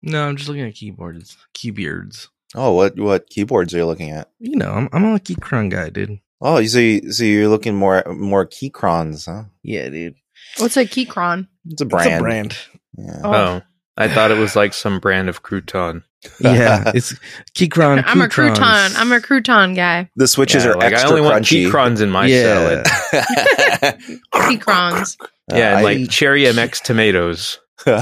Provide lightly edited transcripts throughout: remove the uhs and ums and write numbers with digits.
No, I'm just looking at keyboards. Oh, what keyboards are you looking at? You know, I'm a Keychron guy, dude. Oh, so you're looking more Keychrons, huh? Yeah, dude. What's a Keychron? It's a brand. It's a brand. Yeah. Oh, I thought it was like some brand of crouton. Yeah, it's Keychron. I'm a crouton. I'm a crouton guy. The switches are like extra I only want crunchy. Keycrons in my salad. Keycrons. Yeah, and like Cherry MX tomatoes.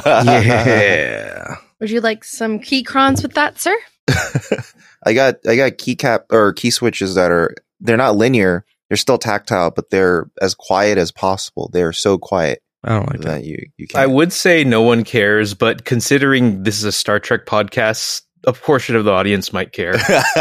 Yeah. Would you like some Keycrons with that, sir? I got keycap or key switches they're not linear. They're still tactile, but they're as quiet as possible. They're so quiet. I don't like that. You can't. I would say no one cares, but considering this is a Star Trek podcast, a portion of the audience might care.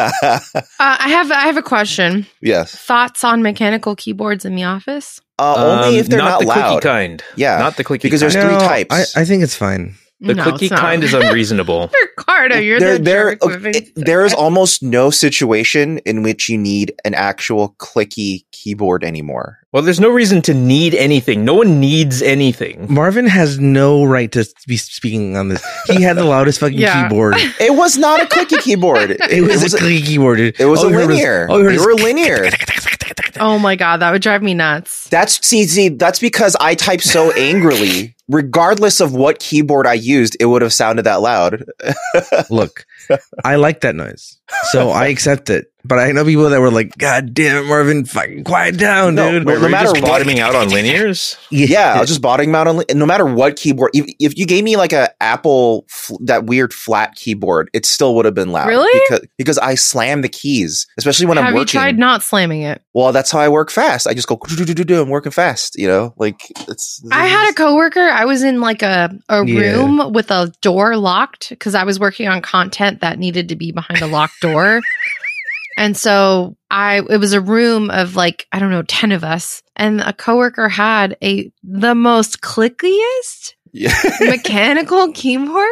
I have a question. Yes. Thoughts on mechanical keyboards in the office? Only if they're not the loud. clicky kind. Yeah, not the clicky because kind. there's three types. I think it's fine. The No, clicky it's not. kind is unreasonable. Ricardo, you're the jerk with me. There is almost no situation in which you need an actual clicky keyboard anymore. Well, there's no reason to need anything. No one needs anything. Marvin has no right to be speaking on this. He had the loudest fucking Yeah. keyboard. It was not a clicky keyboard. It was a clicky keyboard. Dude. It was All a you heard linear. all you heard They is were linear. Oh my god, that would drive me nuts. That's because I type so angrily. Regardless of what keyboard I used, it would have sounded that loud. Look, I like that noise, so I accept it. But I know people that were like, "God damn it, Marvin, fucking quiet down, No, dude." but Were you matter just what- bottoming out on linears? Yeah, I was just bottoming out on no matter what keyboard. If you gave me like a Apple that weird flat keyboard, it still would have been loud. Really? Because I slam the keys, especially when I'm Have working. you tried not slamming it? Well, that's how I work fast. I just go do. I'm working fast. You know, like it's. I had a coworker. I was in like a room with a door locked because I was working on content that needed to be behind a locked door. And so it was a room of like, I don't know, 10 of us. And a coworker had the most clickiest mechanical keyboard.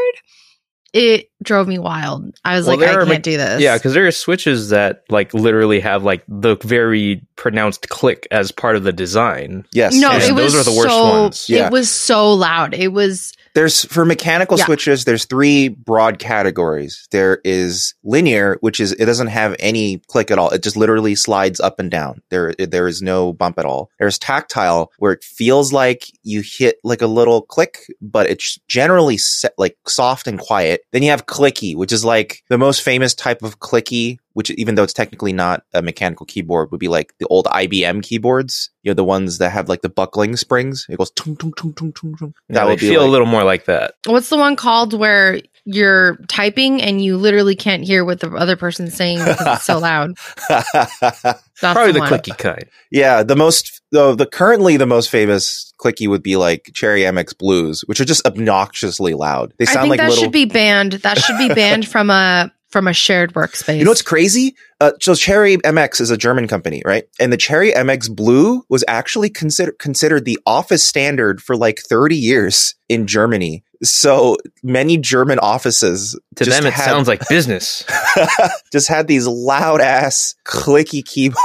It drove me wild. I was like, I can't do this. Yeah, because there are switches that like literally have like the very pronounced click as part of the design. Yes. No, And it was those are the worst ones. Yeah. It was so loud. It was. For mechanical Yeah. switches, there's three broad categories. There is linear, which is it doesn't have any click at all. It just literally slides up and down. There is no bump at all. There's tactile, where it feels like you hit like a little click, but it's generally like soft and quiet. Then you have clicky, which is like the most famous type of clicky, which even though it's technically not a mechanical keyboard, would be like the old IBM keyboards. You know, the ones that have like the buckling springs. It goes tung tung tung tung tung tung. That would feel a little more like that. What's the one called where you're typing and you literally can't hear what the other person's saying because it's so loud? That's Probably the one. clicky kind. Yeah, currently the most famous clicky would be like Cherry MX Blues, which are just obnoxiously loud. They I sound think like that little. should be banned. That should be banned from a shared workspace. You know what's crazy? So Cherry MX is a German company, right? And the Cherry MX Blue was actually considered the office standard for like 30 years in Germany. So many German offices To them, it sounds like business. just had these loud ass clicky keyboards.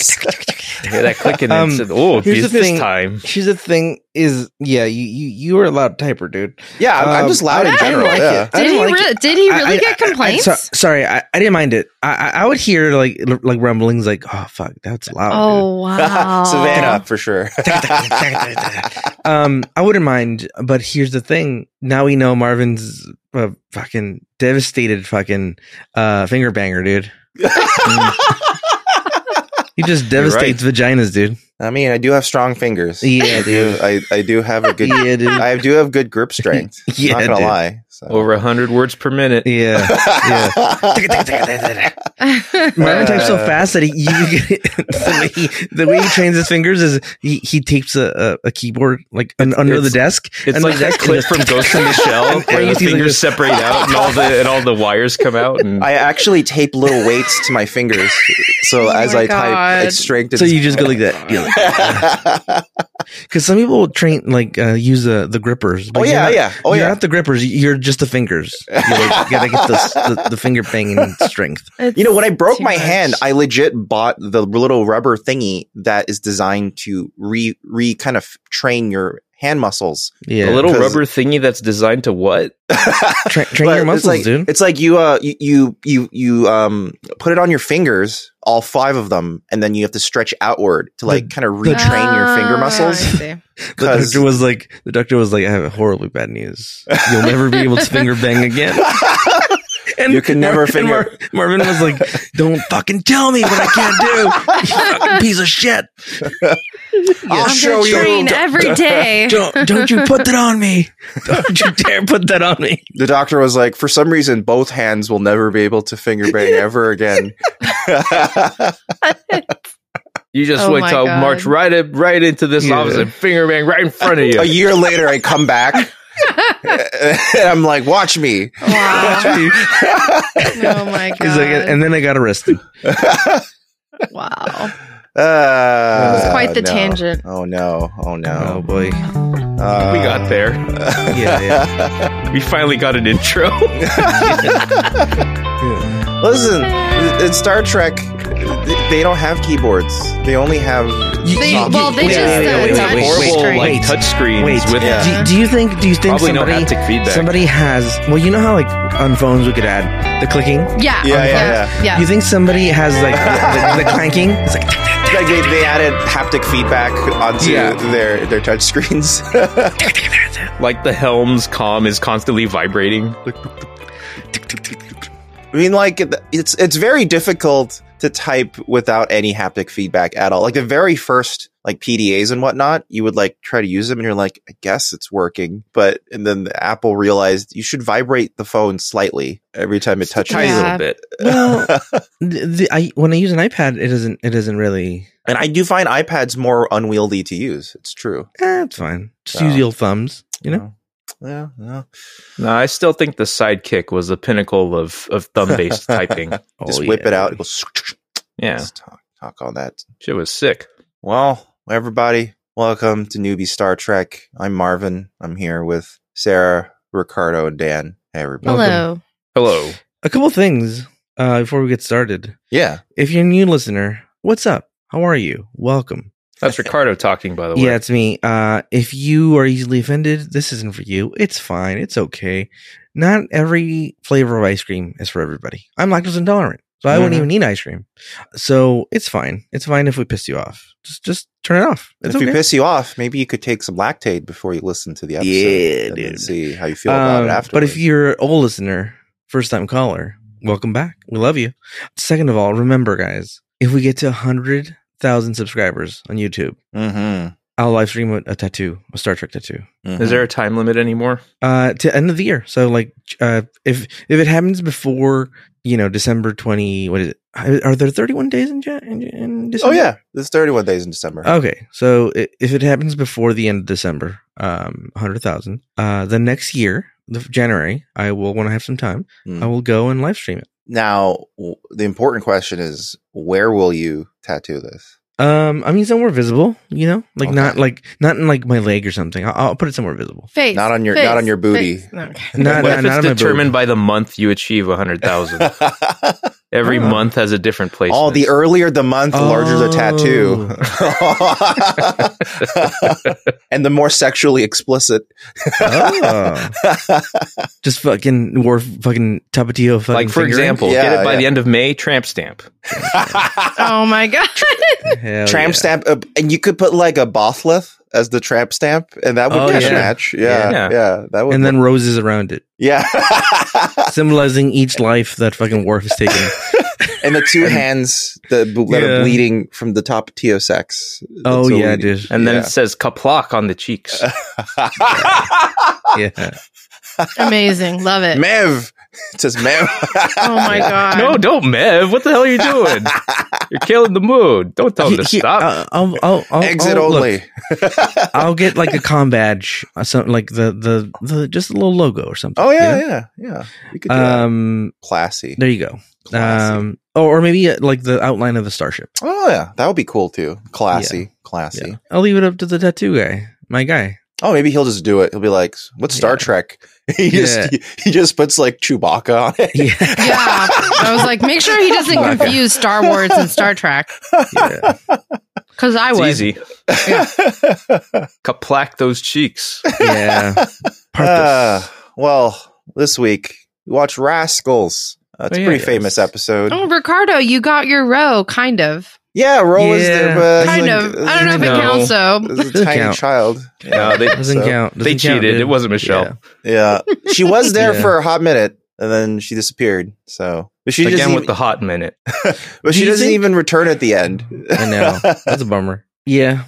Yeah, that clicking and said, "Oh, here's the this thing. time." Here's the thing: is you were a loud typer, dude. Yeah, I'm just loud in I didn't general. like Yeah. it. I didn't like it. Did he really get complaints? Sorry, I didn't mind it. I would hear like rumblings, like, "Oh fuck, that's loud." Oh wow, Savannah for sure. I wouldn't mind, but here's the thing: now we know Marvin's fucking devastated fucking finger banger, dude. He just devastates vaginas, dude. I mean, I do have strong fingers. Yeah, dude. I do have a good. Yeah, dude. I do have good grip strength. Yeah, not gonna dude. lie. So. Over 100 words per minute. Yeah, yeah. Marvin types so fast that the way he trains his fingers is he tapes a keyboard like under the desk. It's under like the that desk, clip from Ghost in the Shell where you the see like fingers this- separate out and all the wires come out. And I actually tape little weights to my fingers, so as my I type, God. it's strength. So you just go like that. Because some people will train use the grippers. But Oh, you're yeah, not- yeah. Oh, you're yeah. not the grippers. You're just the fingers. You gotta get the finger banging strength. You know, when I broke Too my much. hand, I legit bought the little rubber thingy that is designed to kind of train your hand muscles. Yeah, A little 'cause- rubber thingy that's designed to what? train But your muscles, dude. It's like you put it on your fingers, all 5 of them, and then you have to stretch outward to like kind of retrain your finger Oh, muscles. I see. The doctor was like, I have horribly bad news. You'll never be able to finger bang again. And You can never finger- Marvin was like, don't fucking tell me what I can't do. You fucking piece of shit. I'll I'm show gonna you. train every day. Don't you put that on me. Don't you dare put that on me. The doctor was like, for some reason, both hands will never be able to finger bang ever again. You just Oh wait my till God. march right into this Yeah. office and finger bang right in front of you. A year later, I come back. And I'm like, watch me. Wow. Oh my god. He's like, and then I got arrested. Wow. was quite the no. tangent. Oh no. Oh Oh no. boy. We got there. Yeah. We finally got an intro. Listen, in Star Trek, they don't have keyboards. They only have. They soft- just touch Horrible screen. like touch screens Wait, with Yeah. do you think probably no haptic feedback. somebody has, well, you know how like on phones we could add the clicking? Yeah. Yeah. You think somebody has like the clanking? It's like Like they added haptic feedback onto Yeah. their touch screens. like the helm's comm is constantly vibrating. I mean, like it's very difficult to type without any haptic feedback at all. Like the very first like PDAs and whatnot, you would like try to use them, and you're like, I guess it's working, and then Apple realized you should vibrate the phone slightly every time it touches. Tiny Yeah. little bit. well, when I use an iPad, it doesn't really. And I do find iPads more unwieldy to use. It's true. It's fine. Just Oh. use your thumbs. You know. Yeah. No, I still think the Sidekick was the pinnacle of thumb-based typing. Just Oh, whip yeah. it out. It goes. Yeah, Just talk on that. shit was sick. Well, everybody, welcome to Newbie Star Trek. I'm Marvin. I'm here with Sarah, Ricardo, and Dan. Hey, everybody. Hello. Hello. A couple things before we get started. Yeah. If you're a new listener, what's up? How are you? Welcome. That's Ricardo talking, by the way. Yeah, it's me. If you are easily offended, this isn't for you. It's fine. It's okay. Not every flavor of ice cream is for everybody. I'm lactose intolerant, so I wouldn't Mhm. even eat ice cream. So it's fine. It's fine if we piss you off. Just turn it off. It's If okay. we piss you off, maybe you could take some Lactaid before you listen to the episode. Yeah, and then dude. see how you feel about it afterwards. But if you're an old listener, first time caller, welcome back. We love you. Second of all, remember, guys, if we get to 100,000 subscribers on YouTube, Mm-hmm. I'll live stream a tattoo, a Star Trek tattoo. Is there a time limit anymore? To end of the year. So like, if it happens before, December 20, what is it? Are there 31 days in December? Oh, yeah. There's 31 days in December. Okay. So if it happens before the end of December, 100,000, the next year, January, I will, when I have some time, Mm. I will go and live stream it. Now, the important question is, where will you tattoo this? I mean, somewhere visible, like Okay. not in like my leg or something. I'll put it somewhere visible. Face. Not on your- face, not on your booty. face. No, okay. Not, What not, if not it's on my determined boob. by the month you achieve 100,000? Every Oh. month has a different place. Oh, the earlier the month, the larger the tattoo. And the more sexually explicit. Oh. Just fucking wore fucking Tapatio fucking Like, for finger ring? example, Yeah, get it by yeah. the end of May, tramp stamp. Oh my god. Hell Tramp yeah. stamp. And you could put like a Bothleth as the tramp stamp, and that would Oh, catch yeah. a match. Yeah. Yeah. That would And then roses around it, yeah. symbolizing each life that fucking Worf has taken. And the two hands that Yeah. are bleeding from the top of Teosex. Oh, That's yeah, what we- dude. And then Yeah. it says kaplok on the cheeks. Yeah. Amazing. Love it. Mev. It says Mev. Oh my god. No, don't, Mev. What the hell are you doing? You're killing the mood. Don't tell him to Here, stop. I'll Exit look, only. I'll get like a comm badge, something like the just a little logo or something. Oh, you yeah, know? yeah. You could do that. Classy. Classy. There you go. Classy. Or maybe like the outline of the starship. Oh, yeah. That would be cool, too. Classy. Classy. Yeah. I'll leave it up to the tattoo guy, my guy. Oh, maybe he'll just do it. He'll be like, "What's Star Trek?" He just puts like Chewbacca on it. Yeah, I was like, make sure he doesn't confuse Star Wars and Star Trek. Yeah. Because I It's would. easy. Kaplack those cheeks. Yeah. Well, this week we watched Rascals. It's a pretty famous episode. Oh, Ricardo, you got your row, kind of. Yeah, Ro was there, but Kind of. I don't know if it counts, though. It was a tiny count. child. No, they Doesn't count. They Doesn't count, cheated. dude. It wasn't Michelle. Yeah, she was there Yeah. for a hot minute, and then she disappeared. So, but she Again doesn't with the hot minute. but she Do you doesn't think- even return at the end. I know. That's a bummer. Yeah.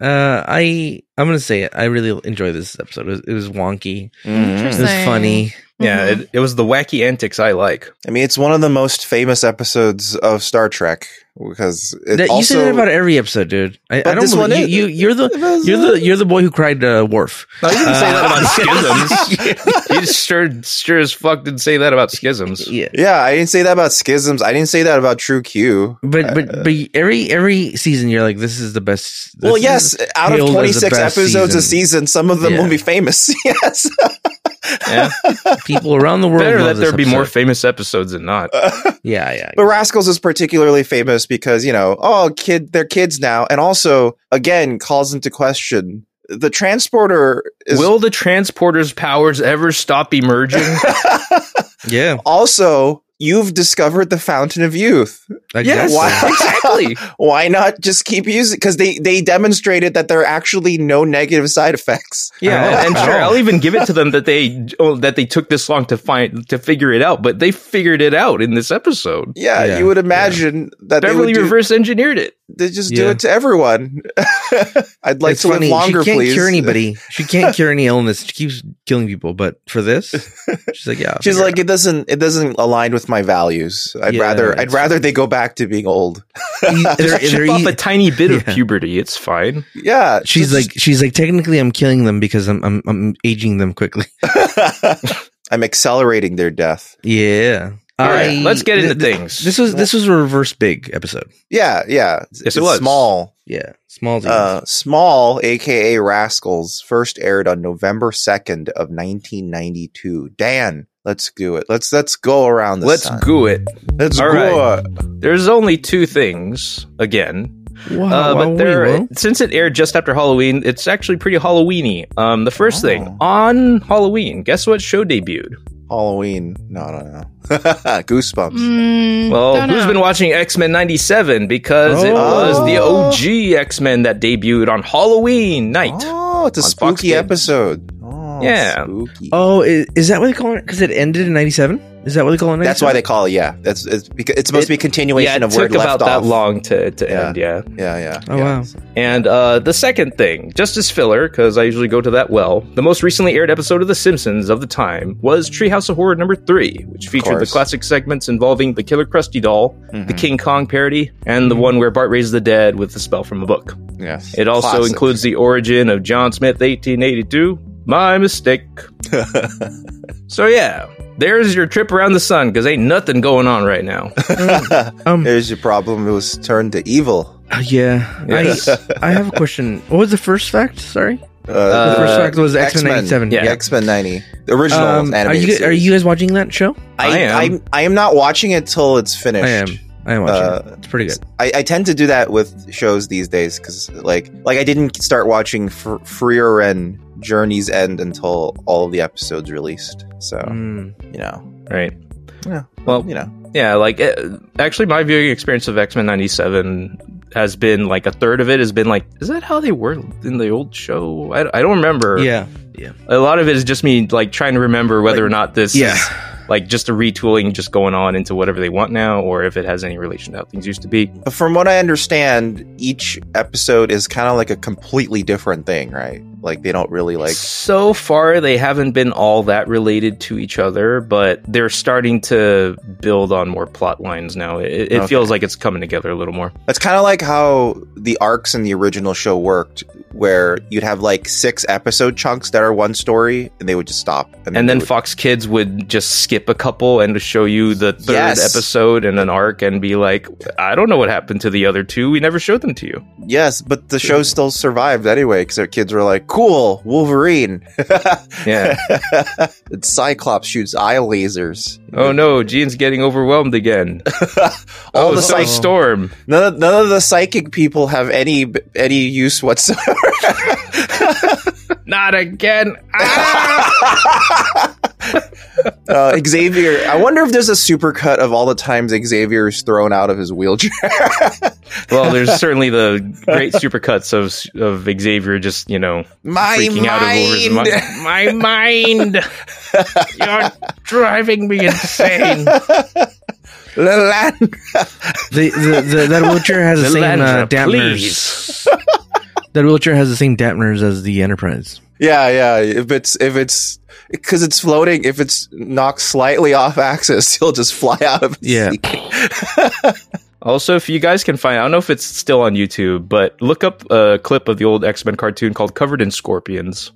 I'm gonna say it. I really enjoyed this episode. It was wonky. Mhm. It was funny. Yeah, Mhm. it was the wacky antics I like. I mean, it's one of the most famous episodes of Star Trek because it You also say that about every episode, dude. I But don't this one believe you're the boy who cried Worf. No, you didn't say that about Schisms. You just sure as fuck didn't say that about Schisms. Yeah. Yeah, I didn't say that about Schisms. I didn't say that about True Q. But every season you're like, this is the best. Well, this yes, is out of hailed as the 26 best episodes a season, some of them Yeah. will be famous. Yes. Yeah, People around the world better love that there this be more episode. famous episodes than not. Yeah. But Rascals is particularly famous because, they're kids now. And also, again, calls into question the transporter is Will the transporter's powers ever stop emerging? Yeah. also, you've discovered the Fountain of Youth. I Yes, guess so. exactly. Why not just keep using because they demonstrated that there are actually no negative side effects. Yeah, and sure, I'll even give it to them that they took this long to figure it out, but they figured it out in this episode. Yeah, Yeah, you would imagine that Beverly reverse engineered it. they just do Yeah. it to everyone. I'd like It's to funny. live longer, she can't please. cure anybody. She can't cure any illness. She keeps killing people. But for this, she's like, yeah. I'll She's figure like, it doesn't align with my values. I'd Yeah, I'd rather they go back to being old. it out. Just chip off a tiny bit of Yeah. puberty. It's fine. Yeah, she's like, technically, I'm killing them because I'm aging them quickly. I'm accelerating their death. Yeah. All right, let's get into things. This was a reverse big episode. Yeah. Yes, it was. Small. Yeah, small. Small, aka Rascals, first aired on November 2nd of 1992. Dan, let's do it. Let's go around the Let's sun. go it. Let's All go. right. There's only two things again. But since it aired just after Halloween, it's actually pretty Halloweeny. The first thing on Halloween, guess what show debuted? Halloween. No. Goosebumps. Well, Don't who's know. been watching X-Men 97? Because it was the OG X-Men that debuted on Halloween night. Oh, it's a on Fox spooky Kids. episode. Oh, Yeah. spooky. Oh, is that what they call it? Because it ended in 97? Is that what they call it? 97? That's why they call it. Yeah, it's because it's supposed to be a continuation Yeah, it of where took it left about that off. long to Yeah. end, yeah. Yeah. Oh, wow. And the second thing, just as filler, because I usually go to that well, the most recently aired episode of The Simpsons of the time was Treehouse of Horror number 3, which featured the course. classic segments involving the Killer Krusty doll, the King Kong parody, and the one where Bart raises the dead with the spell from a book. Yes. It also Classic. includes the origin of John Smith 1882. My mistake. So yeah, there's your trip around the sun, because ain't nothing going on right now. There's your problem. It was turned to evil. Yeah. Yes. I have a question. What was the first fact? Sorry. The first fact was X-Men 97. yeah. X-Men 90, the original Are animated you series. guys watching that show? I am. I am not watching it till it's finished. I am watching it. It's pretty good. I tend to do that with shows these days because like I didn't start watching Freer and Journey's End until all of the episodes released. So Right. Yeah. Well, you know. yeah, like actually my viewing experience of X-Men 97 has been like a third of it has been like, is that how they were in the old show? I don't remember. Yeah. A lot of it is just me like trying to remember whether or not this Yeah. is like just a retooling just going on into whatever they want now, or if it has any relation to how things used to be. But from what I understand, each episode is kind of like a completely different thing, right? Like they don't really like. So far, they haven't been all that related to each other, but they're starting to build on more plot lines now. It feels like it's coming together a little more. It's kind of like how the arcs in the original show worked. where you'd have like 6 episode chunks that are one story, and they would just stop. And then Fox Kids would just skip a couple and show you the third episode and an arc and be like, I don't know what happened to the other 2. We never showed them to you. Yes, but the show still survived anyway because their kids were like, cool, Wolverine. Yeah. And Cyclops shoots eye lasers. Oh no, Gene's getting overwhelmed again. All the Storm. None of the psychic people have any use whatsoever. Not again. Xavier. I wonder if there's a supercut of all the times Xavier's thrown out of his wheelchair. Well, there's certainly the great supercuts of Xavier just, freaking out over his mind. My mind! You're driving me insane. That wheelchair has the same dampeners. That wheelchair has the same dampeners as the Enterprise. Yeah. If it's because it's floating, if it's knocked slightly off axis, he'll just fly out of his seat. Also, if you guys can find, I don't know if it's still on YouTube, but look up a clip of the old X-Men cartoon called Covered in Scorpions.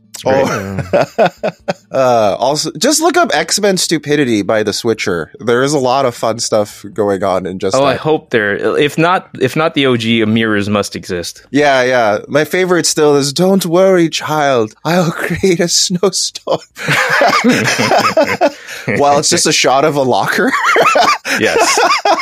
Also, just look up X-Men Stupidity by The Switcher. There is a lot of fun stuff going on in just. I hope there. If not the OG, mirrors must exist. Yeah. My favorite still is "Don't worry, child. I'll create a snowstorm." While it's just a shot of a locker. Yes.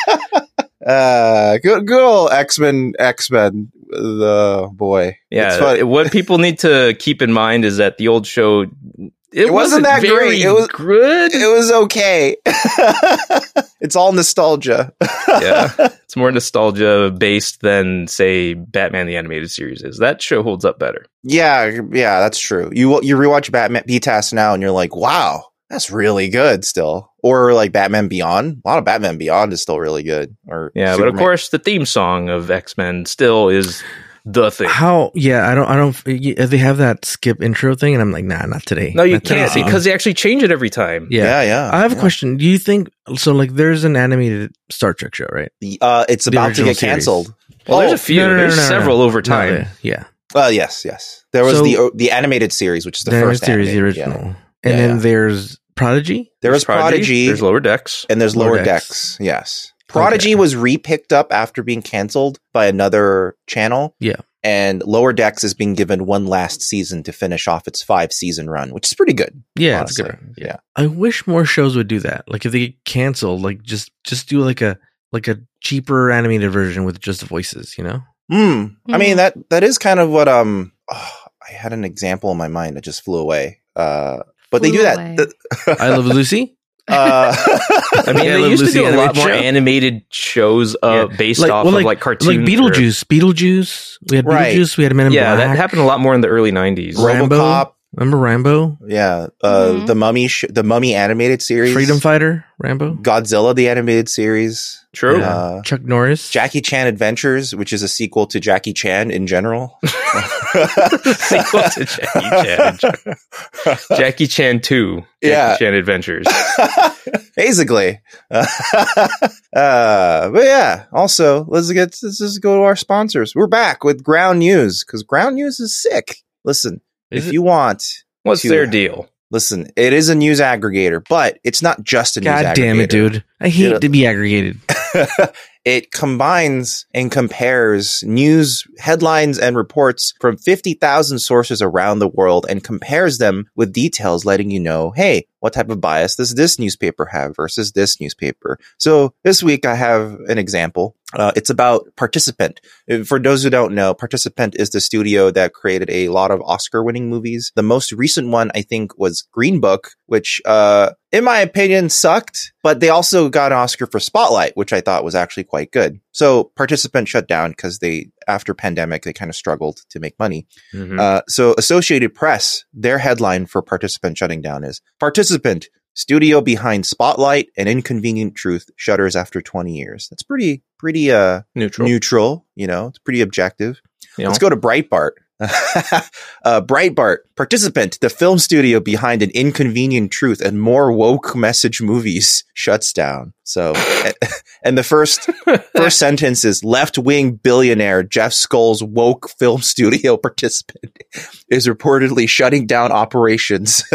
Good old X-Men, the boy. Yeah, what people need to keep in mind is that the old show, it wasn't that great. It was good. It was okay. It's all nostalgia. Yeah, it's more nostalgia based than, say, Batman the Animated Series is. That show holds up better. Yeah, that's true. You rewatch Batman BTAS now, and you're like, wow. That's really good still. Or like Batman Beyond. A lot of Batman Beyond is still really good. Or Superman. But of course the theme song of X-Men still is the thing. I don't they have that skip intro thing and I'm like, nah, not today. No, you can't because they actually change it every time. Yeah. I have a question. Do you think so? Like there's an animated Star Trek show, right? It's about to get canceled. Well, there's a few. There's several over time. Yeah. Yes. There was the animated series, which is the first series, the original. And then there's Prodigy? There's Prodigy. There's Lower Decks. And there's Lower Decks. Yes. Prodigy was re-picked up after being canceled by another channel. Yeah. And Lower Decks is being given one last season to finish off its 5-season run, which is pretty good. Yeah, it's good. Yeah. I wish more shows would do that. Like if they get canceled, like just do like a cheaper animated version with just voices, I mean that is kind of what I had an example in my mind that just flew away. But they do that. I Love Lucy. I mean, there used to be a lot more animated shows based off of like cartoons. Like Beetlejuice. We had Beetlejuice. We had Men in Black. Yeah, that happened a lot more in the early 90s. RoboCop. Remember Rambo? Yeah. The Mummy animated series. Freedom Fighter, Rambo. Godzilla, the animated series. True. Chuck Norris. Jackie Chan Adventures, which is a sequel to Jackie Chan in general. Sequel to Jackie Chan. Jackie Chan 2. Jackie Chan Adventures. Basically. But yeah, also, let's just go to our sponsors. We're back with Ground News, because Ground News is sick. Listen, if you want... What's their deal? Listen, it is a news aggregator, but it's not just a news aggregator. God damn it, dude. I hate to be aggregated. It combines and compares news headlines and reports from 50,000 sources around the world and compares them with details letting you know, hey, what type of bias does this newspaper have versus this newspaper? So this week I have an example. It's about Participant. For those who don't know, Participant is the studio that created a lot of Oscar-winning movies. The most recent one, I think, was Green Book, which, in my opinion, sucked. But they also got an Oscar for Spotlight, which I thought was actually quite good. So Participant shut down because after pandemic, they kind of struggled to make money. Mm-hmm. So Associated Press, their headline for Participant shutting down is Participant, studio behind Spotlight and Inconvenient Truth shutters after 20 years. That's pretty neutral, it's pretty objective. Let's go to Breitbart. Breitbart, participant, the film studio behind An Inconvenient Truth and more woke message movies, shuts down. So, and the first sentence is left-wing billionaire Jeff Skoll's woke film studio participant is reportedly shutting down operations.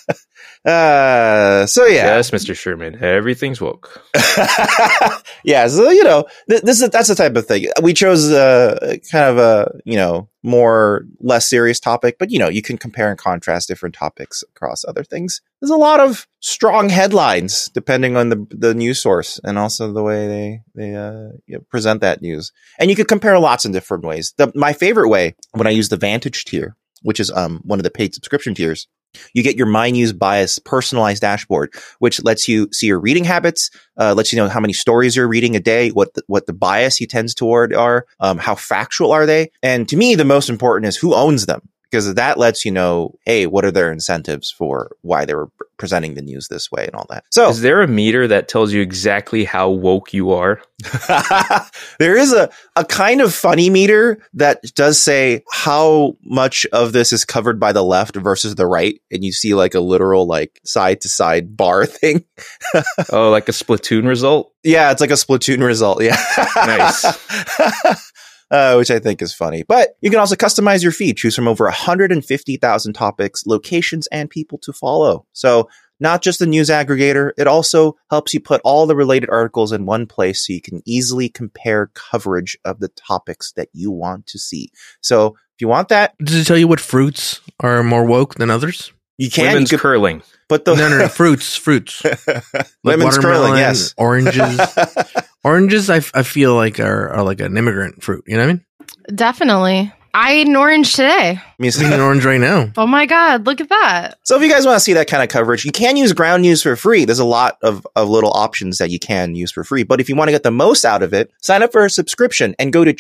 So yeah. Yes, Mr. Sherman, everything's woke. Yeah. So, you know, that's the type of thing. We chose kind of a, you know, less serious topic, but you know, you can compare and contrast different topics across other things. There's a lot of strong headlines depending on the news source and also the way they present that news. And you could compare lots in different ways. My favorite way, when I use the Vantage tier, which is one of the paid subscription tiers, you get your My News Bias personalized dashboard, which lets you see your reading habits, lets you know how many stories you're reading a day, what the bias he tends toward are, how factual are they. And to me, the most important is who owns them, because that lets you know, hey, what are their incentives for why they were presenting the news this way and all that. So is there a meter that tells you exactly how woke you are? There is a kind of funny meter that does say how much of this is covered by the left versus the right. And you see like a literal like side to side bar thing. Oh, like a Splatoon result? Yeah, it's like a Splatoon result. Yeah. Nice. Which I think is funny. But you can also customize your feed, choose from over 150,000 topics, locations, and people to follow. So not just a news aggregator, it also helps you put all the related articles in one place so you can easily compare coverage of the topics that you want to see. So if you want that... Does it tell you what fruits are more woke than others? You can. Women's curling. But No, fruits. Like women's curling, yes. Oranges. Oranges, I feel like are like an immigrant fruit. You know what I mean? Definitely. I ate an orange today. I'm eating an orange right now. Oh my God, look at that. So if you guys want to see that kind of coverage, you can use Ground News for free. There's a lot of little options that you can use for free. But if you want to get the most out of it, sign up for a subscription and go to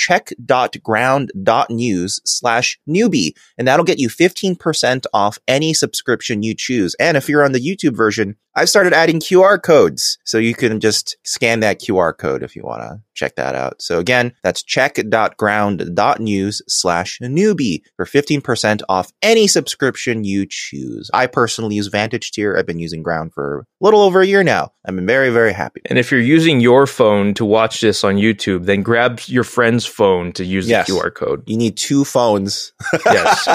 check.ground.news/newbie. And that'll get you 15% off any subscription you choose. And if you're on the YouTube version, I've started adding QR codes. So you can just scan that QR code if you want to check that out. So again, that's check.ground.news/newbie for 15% off any subscription you choose. I personally use Vantage tier. I've been using Ground for a little over a year now. I've been very, very happy. And if you're using your phone to watch this on YouTube, then grab your friend's phone to use the QR code. You need two phones. Yes.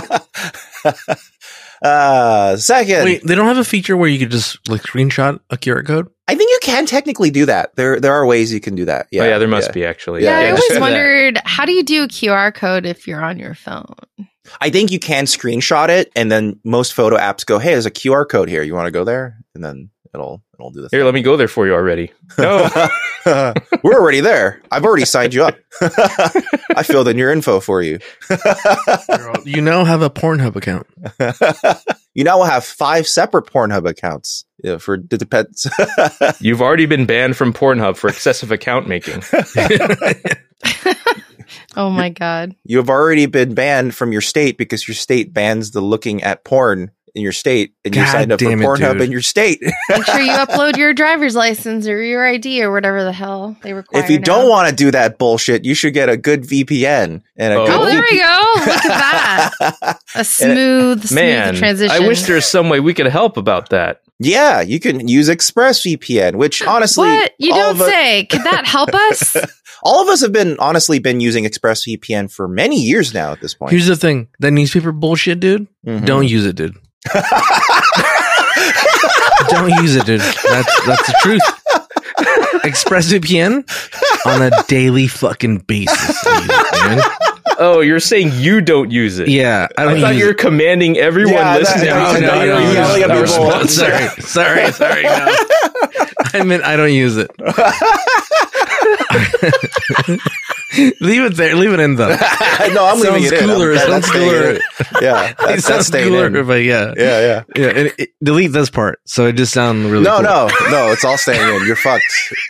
Second. Wait, they don't have a feature where you could just like screenshot a QR code? I think you can technically do that. There are ways you can do that. Yeah. Oh, yeah, there must be actually. Yeah, I always just wondered, how do you do a QR code if you're on your phone? I think you can screenshot it, and then most photo apps go, hey, there's a QR code here. You want to go there? And then it'll do the thing. Here, let me go there for you already. No. We're already there. I've already signed you up. I filled in your info for you. You now have a Pornhub account. You now will have 5 separate Pornhub accounts. Yeah, for it depends. You've already been banned from Pornhub for excessive account making. Oh my God. You have already been banned from your state because your state bans the looking at porn in your state, and you signed up for Pornhub in your state. Make sure you upload your driver's license or your ID or whatever the hell they require. If you don't want to do that bullshit, you should get a good VPN and a good there we go. Look at that. A smooth transition. I wish there's some way we could help about that. Yeah, you can use ExpressVPN, which honestly... What? You don't say. Could that help us? All of us have been using ExpressVPN for many years now at this point. Here's the thing. That newspaper bullshit, dude. Mm-hmm. Don't use it, dude. Don't use it, dude. That's the truth. ExpressVPN on a daily fucking basis. Man. Oh, you're saying you don't use it? Yeah, I thought you were commanding everyone listening. No. Sorry. No. I meant I don't use it. Leave it there. Leave it in though. No, I'm leaving it cooler. in. Sounds cooler. Yeah, that's cooler. But yeah. And delete this part, so it just sounds really. No, cool. no, it's all staying in. You're fucked.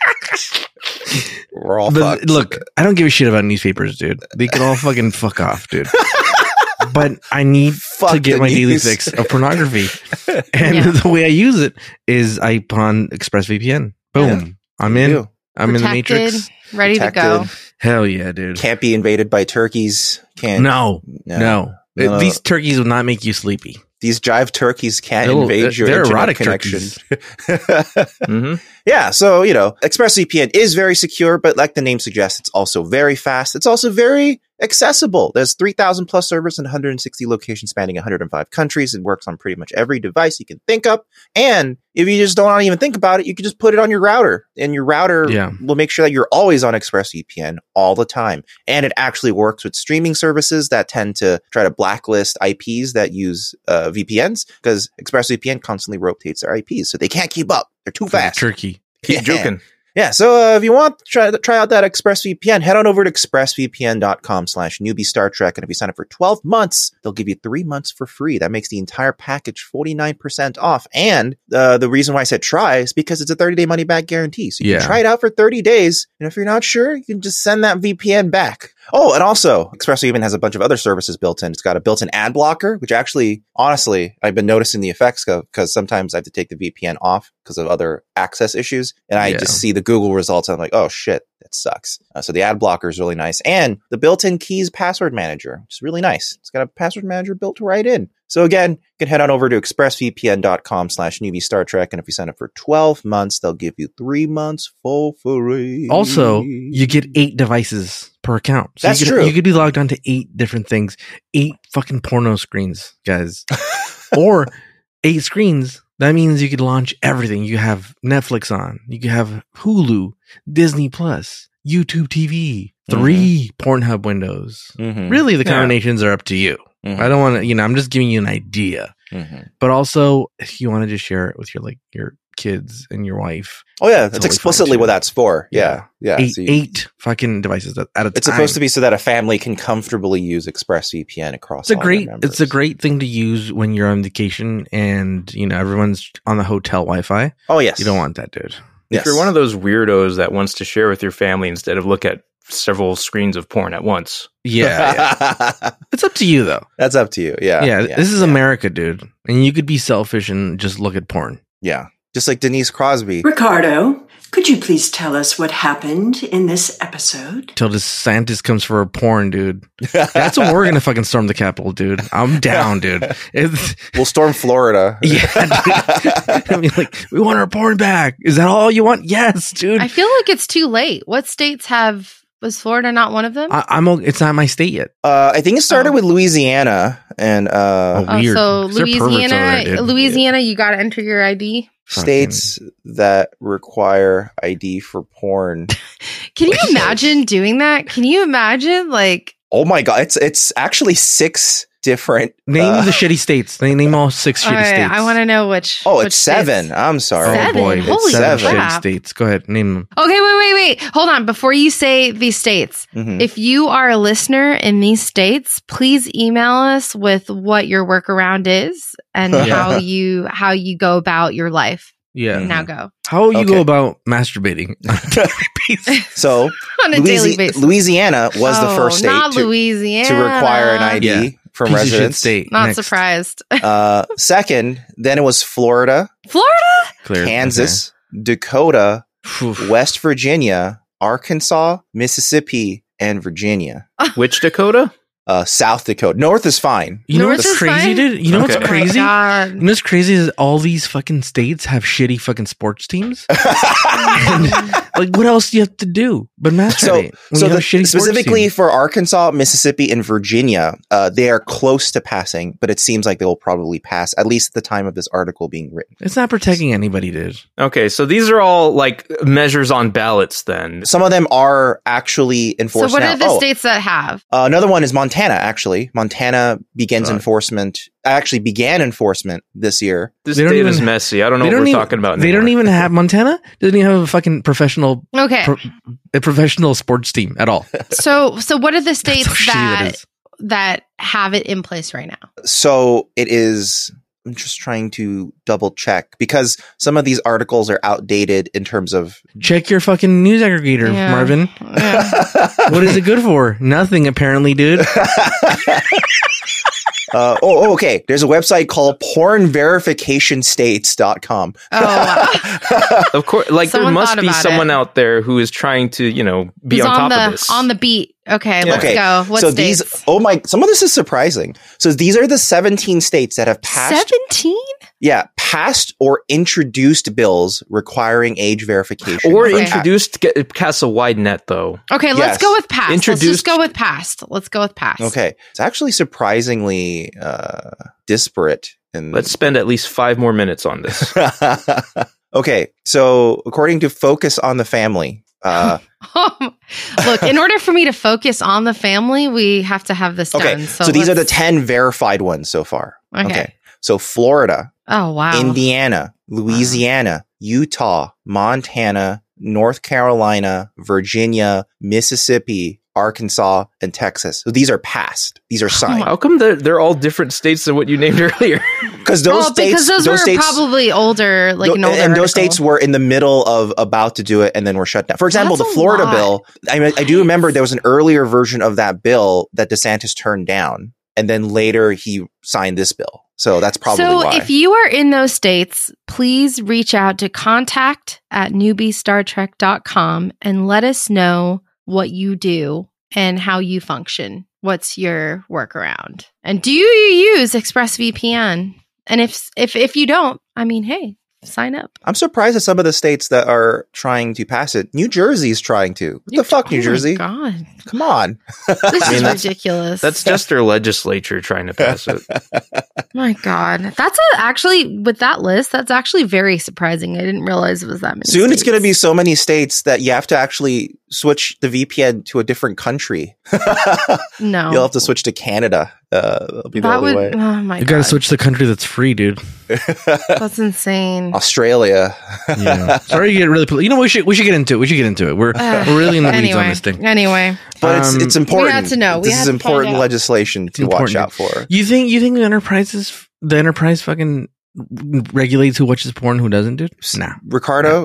We're all fucked. Look, I don't give a shit about newspapers, dude. They can all fucking fuck off, dude. But I need to get my daily fix of pornography, and the way I use it is I put on ExpressVPN. Boom, yeah, I'm in. I'm in the Matrix. Ready to go. Hell yeah, dude. Can't be invaded by turkeys. No. These turkeys will not make you sleepy. These jive turkeys can't invade your internet erotic connection. Mm-hmm. Yeah, so, ExpressVPN is very secure, but like the name suggests, it's also very fast. It's also very accessible. There's 3,000 plus servers in 160 locations spanning 105 countries. It works on pretty much every device you can think of. And if you just don't even think about it, you can just put it on your router, and your router will make sure that you're always on ExpressVPN all the time. And it actually works with streaming services that tend to try to blacklist IPs that use VPNs, because ExpressVPN constantly rotates their IPs, so they can't keep up. They're too fast. Turkey. Keep joking. Yeah, so if you want to try out that ExpressVPN, head on over to expressvpn.com/newbie Star Trek. And if you sign up for 12 months, they'll give you 3 months for free. That makes the entire package 49% off. And the reason why I said try is because it's a 30-day money-back guarantee. So you can try it out for 30 days. And if you're not sure, you can just send that VPN back. Oh, and also, ExpressVPN has a bunch of other services built in. It's got a built-in ad blocker, which actually, honestly, I've been noticing the effects of, because sometimes I have to take the VPN off because of other access issues. And I just see the Google results. And I'm like, oh, shit, that sucks. So the ad blocker is really nice. And the built-in keys password manager, which is really nice. It's got a password manager built right in. So again, you can head on over to expressvpn.com/newbie Star Trek. And if you sign up for 12 months, they'll give you 3 months for free. Also, you get 8 devices per account. So That's true. You could be logged on to 8 different things. 8 fucking porno screens, guys. Or 8 screens. That means you could launch everything. You have Netflix on. You could have Hulu, Disney Plus, YouTube TV, 3 Pornhub windows. Really, the combinations are up to you. I don't want to, I'm just giving you an idea. But also, if you want to just share it with your kids and your wife. Oh yeah, that's explicitly what that's for. Yeah. 8 fucking devices at a time. It's supposed to be so that a family can comfortably use ExpressVPN across. It's a great thing to use when you're on vacation and everyone's on the hotel Wi-Fi. Oh yes, you don't want that, dude. If you're one of those weirdos that wants to share with your family instead of look at several screens of porn at once. Yeah. It's up to you, though. That's up to you. Yeah. This is America, dude. And you could be selfish and just look at porn. Yeah. Just like Denise Crosby. Ricardo, could you please tell us what happened in this episode? Till DeSantis comes for a porn, dude. That's when we're going to fucking storm the Capitol, dude. I'm down, dude. We'll storm Florida. Yeah, dude. I mean, we want our porn back. Is that all you want? Yes, dude. I feel like it's too late. What states have... Was Florida not one of them? It's not my state yet. I think it started with Louisiana and weird. So Louisiana, you got to enter your ID. States that require ID for porn. Can you imagine doing that? Can you imagine Oh my god, it's actually 6 different. Name the shitty states. They name all 6 shitty states. I want to know which. Oh, which it's 7. States. I'm sorry. 7? Oh boy, Holy it's 7 crap. shitty states. Go ahead, name them. Okay, wait. Hold on. Before you say these states, if you are a listener in these states, please email us with what your workround is and how you go about your life. Yeah. Now go. How you go about masturbating on a daily basis? So on a daily basis. Louisiana was the first state to require an ID from residents. State. Not Next. surprised. Second, then it was Florida, Clear. Kansas, Dakota, West Virginia, Arkansas, Mississippi, and Virginia. Which Dakota? South Dakota. North is fine. You know North what's is crazy, fine? dude? You know what's Okay. crazy? Oh my God. You know what's crazy is all these fucking states have shitty fucking sports teams. And, what else do you have to do but masturbate? Specifically for Arkansas, Mississippi, and Virginia, they are close to passing, but it seems like they will probably pass, at least at the time of this article being written. It's not protecting anybody, dude. Okay, so these are all measures on ballots then. Some of them are actually enforced So what now. are the states that have? Another one is Montana, actually. Montana began enforcement this year. This They don't data even- is messy. I don't know They what don't we're even- talking about They anymore. don't even have Montana. Doesn't even have a fucking professional sports team at all. So what are the That's states how shitty that is. that have it in place right now? So it is. I'm just trying to double check because some of these articles are outdated in terms of. Check your fucking news aggregator, Yeah. Marvin. Yeah. What is it good for? Nothing, apparently, dude. Okay. There's a website called pornverificationstates.com. Oh, wow. Of course, there Someone must thought be about someone it. out there who is trying to, be Who's on top of this. on the beat. Okay, let's go. What so states? Some of this is surprising. So these are the 17 states that have passed. 17? Yeah, passed or introduced bills requiring age verification. Or introduced, cast a wide net, though. Okay, let's go with past. Let's just go with past. Okay. It's actually surprisingly disparate. Let's spend at least 5 more minutes on this. Okay, so according to Focus on the Family. Look, in order for me to focus on the family, we have to have this done. So these are the 10 verified ones so far. Okay. So Florida. Oh, wow. Indiana, Louisiana, Utah, Montana, North Carolina, Virginia, Mississippi, Arkansas, and Texas. So these are passed. These are signed. How come they're all different states than what you named earlier? Because those were probably older, and those states were in the middle of about to do it, and then were shut down. For example, the Florida bill. I do remember there was an earlier version of that bill that DeSantis turned down, and then later he signed this bill. So that's probably why. So if you are in those states, please reach out to contact@newbiestartrek.com and let us know what you do and how you function. What's your workaround? And do you use ExpressVPN? And if you don't, I mean, hey, sign up. I'm surprised at some of the states that are trying to pass it. New Jersey's trying to. What the fuck, New Jersey? God. Come on. This is ridiculous. That's just their legislature trying to pass it. My God. That's actually, with that list, that's actually very surprising. I didn't realize it was that many Soon states. It's going to be so many states that you have to actually switch the VPN to a different country. No. You'll have to switch to Canada. That'll be the only way. Oh my God. You gotta switch to the country that's free, dude. That's insane. Australia. Yeah. Sorry, you get really. You know, we should get into it. We're really in the weeds on this thing. Anyway, but it's important. We had to know. This is important legislation to watch out for. You think the enterprise fucking regulates who watches porn, who doesn't, dude? Nah. Ricardo,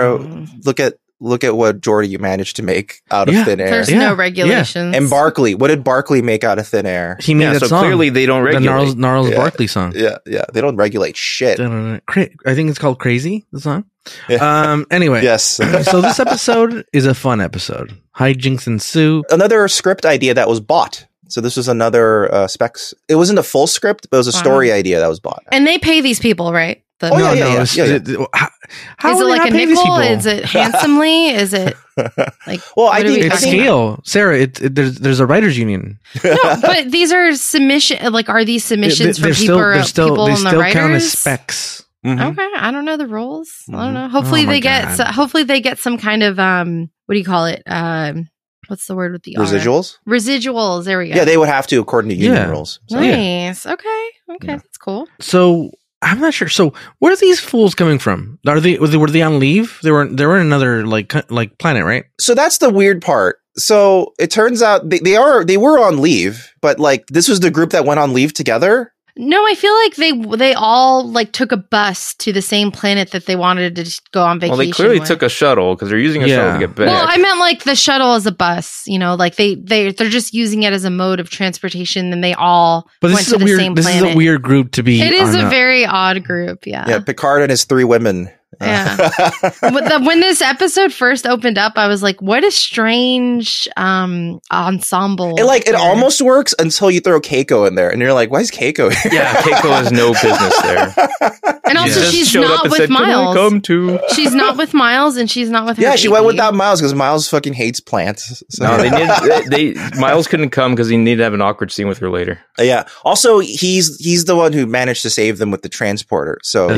look at what Jordy managed to make out of thin air. There's no regulations. And Barkley, what did Barkley make out of thin air? He made that so song. Clearly they don't regulate. The Gnarls Barkley song. Yeah. They don't regulate shit. I think it's called Crazy, the song. Yeah. Anyway. Yes. So this episode is a fun episode. Hijinks ensue. Another script idea that was bought. So this was another specs. It wasn't a full script, but it was a story idea that was bought. And they pay these people, right? How is it like a nickel? Is it handsomely? Is it like? Well, I think it's scale, Sarah. There's a writers' union. No, but these are submission. Like, are these submissions from people on the writers? They still count as specs. Mm-hmm. Okay, I don't know the rules. I don't know. Hopefully they get. Hopefully they get some kind of what do you call it? What's the word with the residuals? R? Residuals. There we go. Yeah, they would have to according to union rules. So. Nice. Okay. That's cool. So I'm not sure. So where are these fools coming from? Were they on leave? They were in another like planet, right? So that's the weird part. So it turns out they were on leave, but like this was the group that went on leave together. No, I feel like they all like took a bus to the same planet that they wanted to just go on vacation. Well, they clearly took a shuttle because they're using a shuttle to get back. Well, I meant like the shuttle as a bus. You know, like they're just using it as a mode of transportation, and they all went to the same planet. This is a weird group to be. It is a very odd group. Yeah. Yeah, Picard and his 3 women. Yeah. When this episode first opened up, I was like, what a strange ensemble. It almost works until you throw Keiko in there and you're like, why is Keiko here? Yeah, Keiko has no business there. And also she's not with Miles. She's not with Miles and she's not with her. Yeah, she went without Miles because Miles fucking hates plants. So. No, Miles couldn't come because he needed to have an awkward scene with her later. Yeah. Also, he's the one who managed to save them with the transporter. So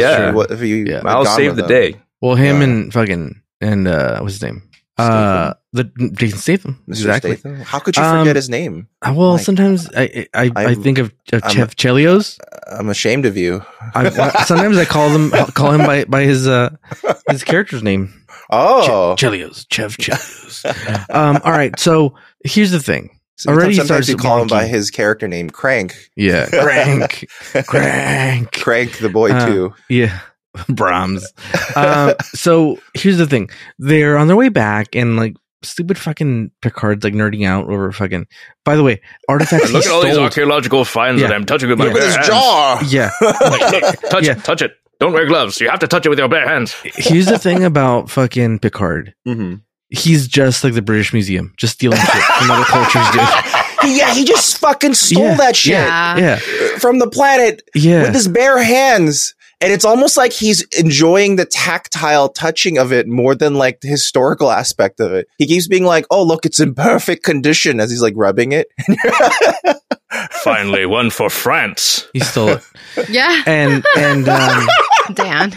Miles saved the day. Well, him and fucking what's his name? Jason Statham. Exactly. Statham? How could you forget his name? Well, sometimes I think of Chef Chelios. I'm ashamed of you. Sometimes I call him by his character's name. Oh, Chelios. Chef Chelios. All right. So here's the thing. So already sometimes you call him by his character name, Crank. Yeah, Crank. Crank the boy too. Yeah. Brahms. So here's the thing. They're on their way back and like stupid fucking Picard's like nerding out over fucking, by the way, artifacts. Look at all these archaeological finds that I'm touching with my bare hands. Look at his jaw. Yeah. Look, touch it. Don't wear gloves. You have to touch it with your bare hands. Here's the thing about fucking Picard. Mm-hmm. he's just like the British Museum, just stealing shit from other cultures, dude. He just fucking stole that shit Yeah. from the planet with his bare hands. And it's almost like he's enjoying the tactile touching of it more than like the historical aspect of it. He keeps being like, oh, look, it's in perfect condition as he's like rubbing it. Finally, one for France. He stole it. Yeah. And Dan.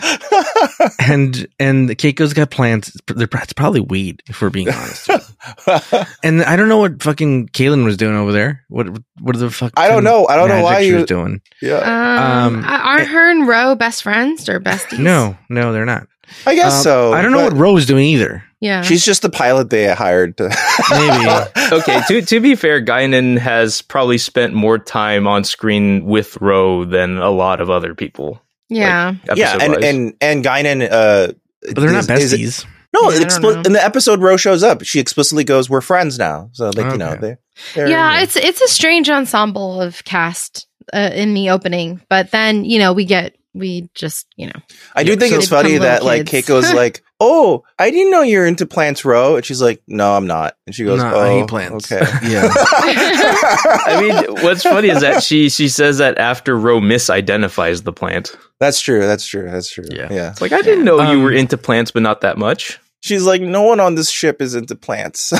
and Keiko's got plants. It's probably weed, if we're being honest. And I don't know what fucking Kaylin was doing over there. What the fuck? I don't know. I don't know why she was doing. Yeah. Aren't her and Ro best friends or besties? No, they're not. I guess so. I don't know what Ro was doing either. Yeah. She's just the pilot they hired to Maybe. Okay, to be fair, Guinan has probably spent more time on screen with Ro than a lot of other people. Yeah. Like, yeah, and Guinan But they're not besties. No, Yeah, in the episode Ro shows up, she explicitly goes, "We're friends now." So like, you know, they're it's a strange ensemble of cast in the opening, but then, you know, we just, you know. I do think it's funny that like Keiko's like, "Oh, I didn't know you're into plants, Ro," and she's like, "No, I'm not." And she goes, No, "Oh, I hate plants." Okay. Yeah. I mean, what's funny is that she says that after Ro misidentifies the plant. That's true. Yeah. It's like, I didn't know you were into plants, but not that much. She's like, no one on this ship is into plants.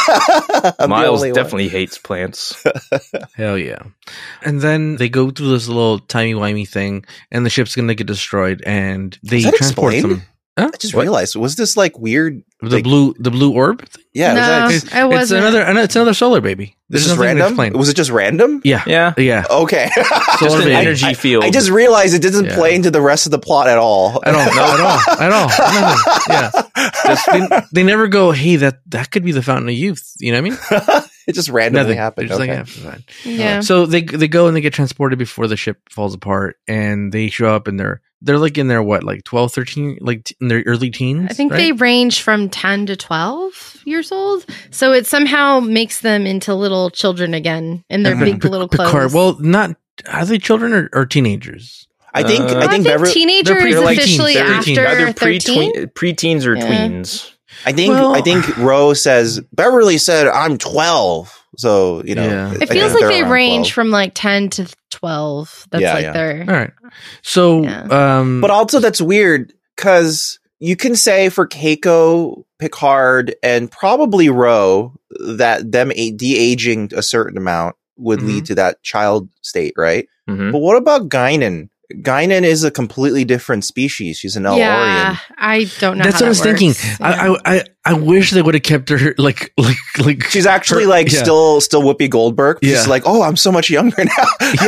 Miles definitely hates plants. Hell yeah. And then they go through this little timey-wimey thing, and the ship's going to get destroyed, and they transport them. Huh? I just realized, was this like weird? The like, blue orb thing? Yeah. No, It's another solar baby. This There's is nothing to random? explain. Was it just random? Yeah. Yeah. Okay. Just Solar an baby. energy field. I just realized it doesn't play into the rest of the plot at all. At all. Nothing. Yeah. They never go, hey, that could be the fountain of youth. You know what I mean? It just randomly Nothing. happened. They're just Okay. like, fine. Yeah. So they go and they get transported before the ship falls apart, and they show up and they're like in their what, like 12, 13, like in their early teens. I think right? they range from 10 to 12 years old. So it somehow makes them into little children again in their big little clothes. Picard, well, not are they children or teenagers? I think I think Beverly. teenager is they're like officially teens. They're after either 13. preteens or Yeah. tweens. I think Ro says Beverly said I'm 12. So, you know, Yeah. It feels like they range from like 10 to 12. That's Yeah. their. All right. So, Yeah. But also that's weird because you can say for Keiko, Picard, and probably Ro that them de-aging a certain amount would lead to that child state, right? Mm-hmm. But what about Guinan? Guinan is a completely different species. She's an Yeah, Elorian. I don't know. that's how what I was that thinking. works. Yeah. I wish they would have kept her like She's actually still Whoopi Goldberg. She's like, oh, I'm so much younger now.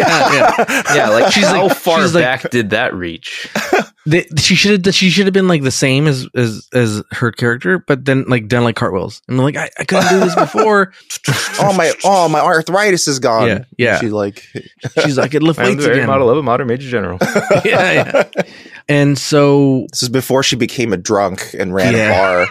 Yeah, like She's how like- far she's like- back did that reach? She should have been like the same as her character, but then like done like cartwheels. And I'm like, I couldn't do this before. oh my arthritis is gone. Yeah. She's like, I could lift I'm the weights very again. model of a modern major general. yeah. And so this is before she became a drunk and ran Yeah. a bar.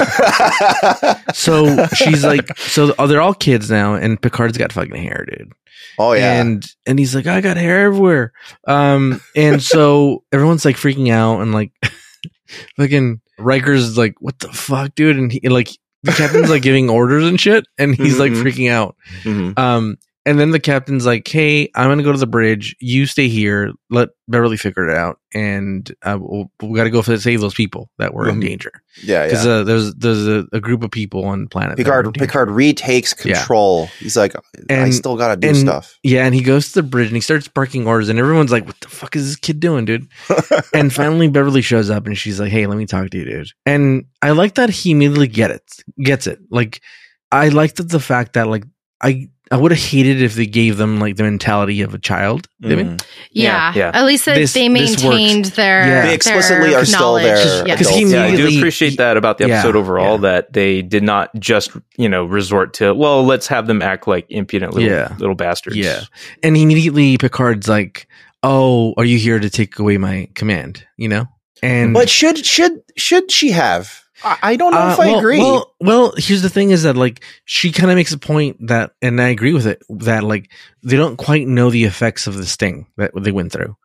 yeah. So she's like, they're all kids now, and Picard's got fucking hair, dude. Oh yeah. And he's like, I got hair everywhere. And so everyone's like freaking out, and like fucking Riker's like, what the fuck, dude? And he like the captain's like giving orders and shit, and he's like freaking out. Mhm. And then the captain's like, hey, I'm going to go to the bridge. You stay here. Let Beverly figure it out. And we got to go save those people that were in danger. Yeah. Because there's a group of people on the planet. that were in danger. Picard retakes control. Yeah. He's like, I still got to do stuff. Yeah. And he goes to the bridge and he starts barking orders. And everyone's like, what the fuck is this kid doing, dude? And finally Beverly shows up and she's like, hey, let me talk to you, dude. And I like that he immediately gets it. Like, I liked the fact that like, I would have hated if they gave them like the mentality of a child. Yeah. Yeah. At least they maintained their. They explicitly are still there. Yeah. I do appreciate that about the episode overall, that they did not just, resort to, well, let's have them act like impudent little bastards. Yeah. And immediately Picard's like, oh, are you here to take away my command? And but should she have? I don't know if I agree. Well, here's the thing is that like she kind of makes a point that, and I agree with it, that like they don't quite know the effects of this thing that they went through.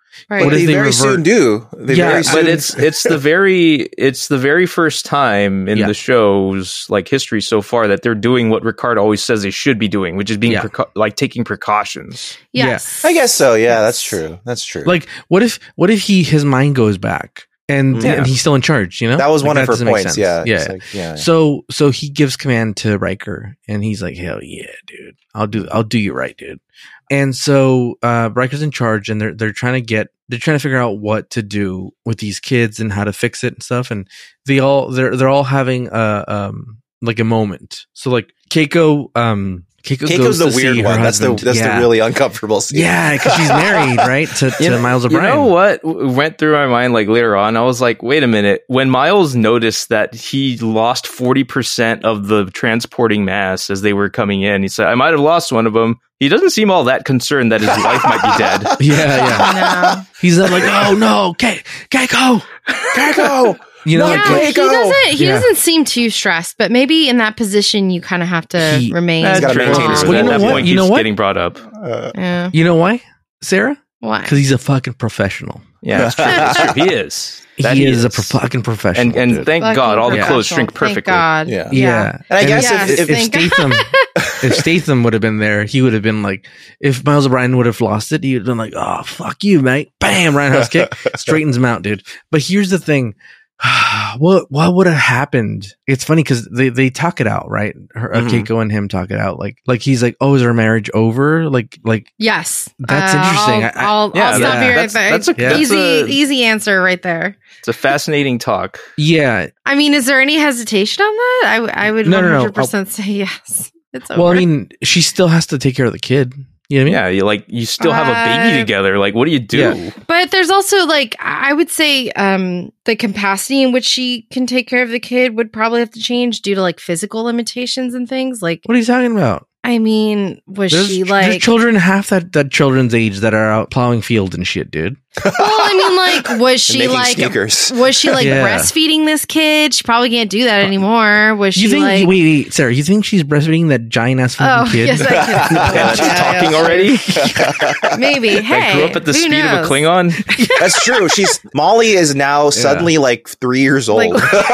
Right. But they very soon do. They very soon. But it's the very first time in the show's like history so far that they're doing what Ricard always says they should be doing, which is being taking precautions. Yes. I guess so. Yeah, that's true. That's true. Like, what if his mind goes back and he's still in charge? You know, that was like, one of her points. Yeah. Yeah. So he gives command to Riker, and he's like, "Hell yeah, dude! I'll do you right, dude." And so Riker's in charge, and they're trying to figure out what to do with these kids and how to fix it and stuff. And they're all having like a moment. So like Keiko's the weird one. That's the really uncomfortable scene. Yeah, because she's married, right, to Miles O'Brien. You know what went through my mind like later on? I was like, wait a minute. When Miles noticed that he lost 40% of the transporting mass as they were coming in, he said, "I might have lost one of them." He doesn't seem all that concerned that his wife might be dead. Yeah. He's like, "Oh no, Keiko. You know, he doesn't seem too stressed, but maybe in that position you kind of have to remain. He's got to maintain his that point keeps getting brought up. You know why, Sarah? Why? Because he's a fucking professional. Yeah, that's true. That's true. He is. He is a fucking professional. And thank God, all the clothes shrink perfectly. Thank God. Yeah. And I guess if Statham would have been there, he would have been like, if Miles O'Brien would have lost it, he would have been like, "Oh, fuck you, mate." Bam, roundhouse kick, straightens him out, dude. But here's the thing. What would have happened? It's funny because they talk it out, right? Keiko and him talk it out. Like he's like, "Oh, is our marriage over?" Like yes, that's interesting. I'll stop you right there. That's easy answer right there. It's a fascinating talk. Yeah, I mean, is there any hesitation on that? I would 100% say yes. It's over. Well, I mean, she still has to take care of the kid. You know what I mean? Yeah, you still have a baby together. Like, what do you do? Yeah. But there's also like, I would say the capacity in which she can take care of the kid would probably have to change due to like physical limitations and things. Like, what are you talking about? I mean, there's children half that children's age that are out plowing fields and shit, dude. Well, I mean, like, was she breastfeeding this kid? She probably can't do that anymore. Was she wait, Sarah, you think she's breastfeeding that giant ass fucking kid? Yes, I She's talking already? Maybe. Hey, I grew up at the speed of a Klingon. That's true. Molly is now suddenly like 3 years old.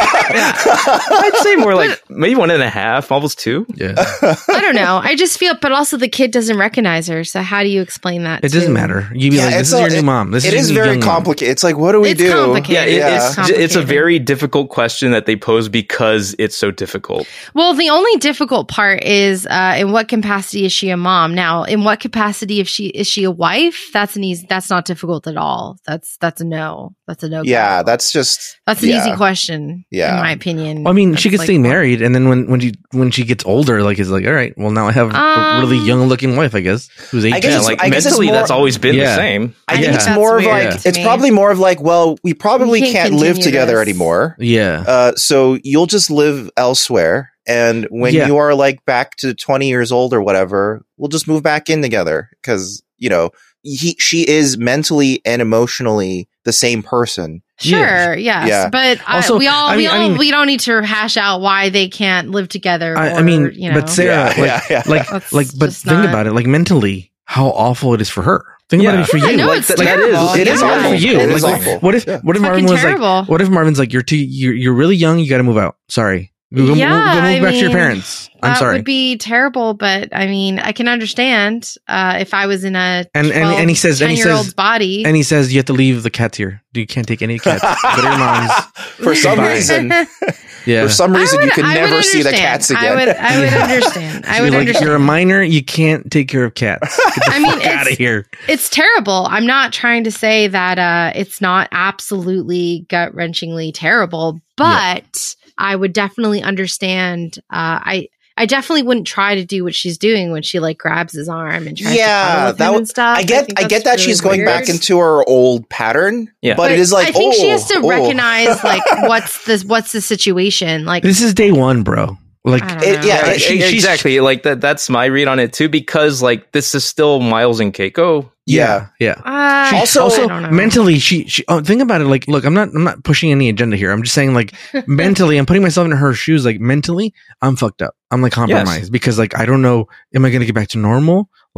I'd say more like maybe 1.5, almost 2. Yeah. I don't know. I just feel, but also the kid doesn't recognize her. So how do you explain that? It doesn't matter. You'd be like, "This is your new mom." It is very complicated. It's like, what do we do? Complicated. It's a very difficult question that they pose because it's so difficult. Well, the only difficult part is in what capacity is she a mom? Now, in what capacity is she a wife? That's not difficult at all. That's a no. That's a no. Yeah, that's an easy question. Yeah, in my opinion. Well, I mean, she could stay married, and then when she gets older, like it's like, all right, well now I have a really young looking wife, I guess, who's 18. I guess mentally that's always been the same. I think it's more of like it's probably more of like, well, we probably can't live together anymore. Yeah. So you'll just live elsewhere. And when you are like back to 20 years old or whatever, we'll just move back in together. Cause she is mentally and emotionally the same person. Sure. Yes. Yeah. But also, we don't need to hash out why they can't live together. But Sarah, but think about it, like mentally, how awful it is for her. Think about it for you. No, it's terrible. It is awful for you. It is awful. What if Marvin was like, what if Marvin's like, you're really young, you got to move out. Sorry. Go move back to your parents. I'm sorry. That would be terrible, but I mean, I can understand if I was in a 10-year-old's body. And he says you have to leave the cats here. You can't take any cats. Go to your mom's. For some reason. For some reason, you can never see the cats again. I would understand. I would understand. You're a minor. You can't take care of cats. Get the fuck out of here. It's terrible. I'm not trying to say that it's not absolutely gut-wrenchingly terrible, but I would definitely understand. I definitely wouldn't try to do what she's doing when she like grabs his arm and tries to cuddle with him and stuff. I get that really she's going back into her old pattern. Yeah, but it is like, I think she has to recognize like what's the situation. Like, this is day one, bro. Like, exactly. Like that's my read on it too, because like this is still Miles and Keiko. Yeah. Also mentally, she think about it. Like, look, I'm not pushing any agenda here. I'm just saying, like, mentally, I'm putting myself in her shoes. Like, mentally, I'm fucked up. I'm like compromised because, like, I don't know, am I going to get back to normal? Like,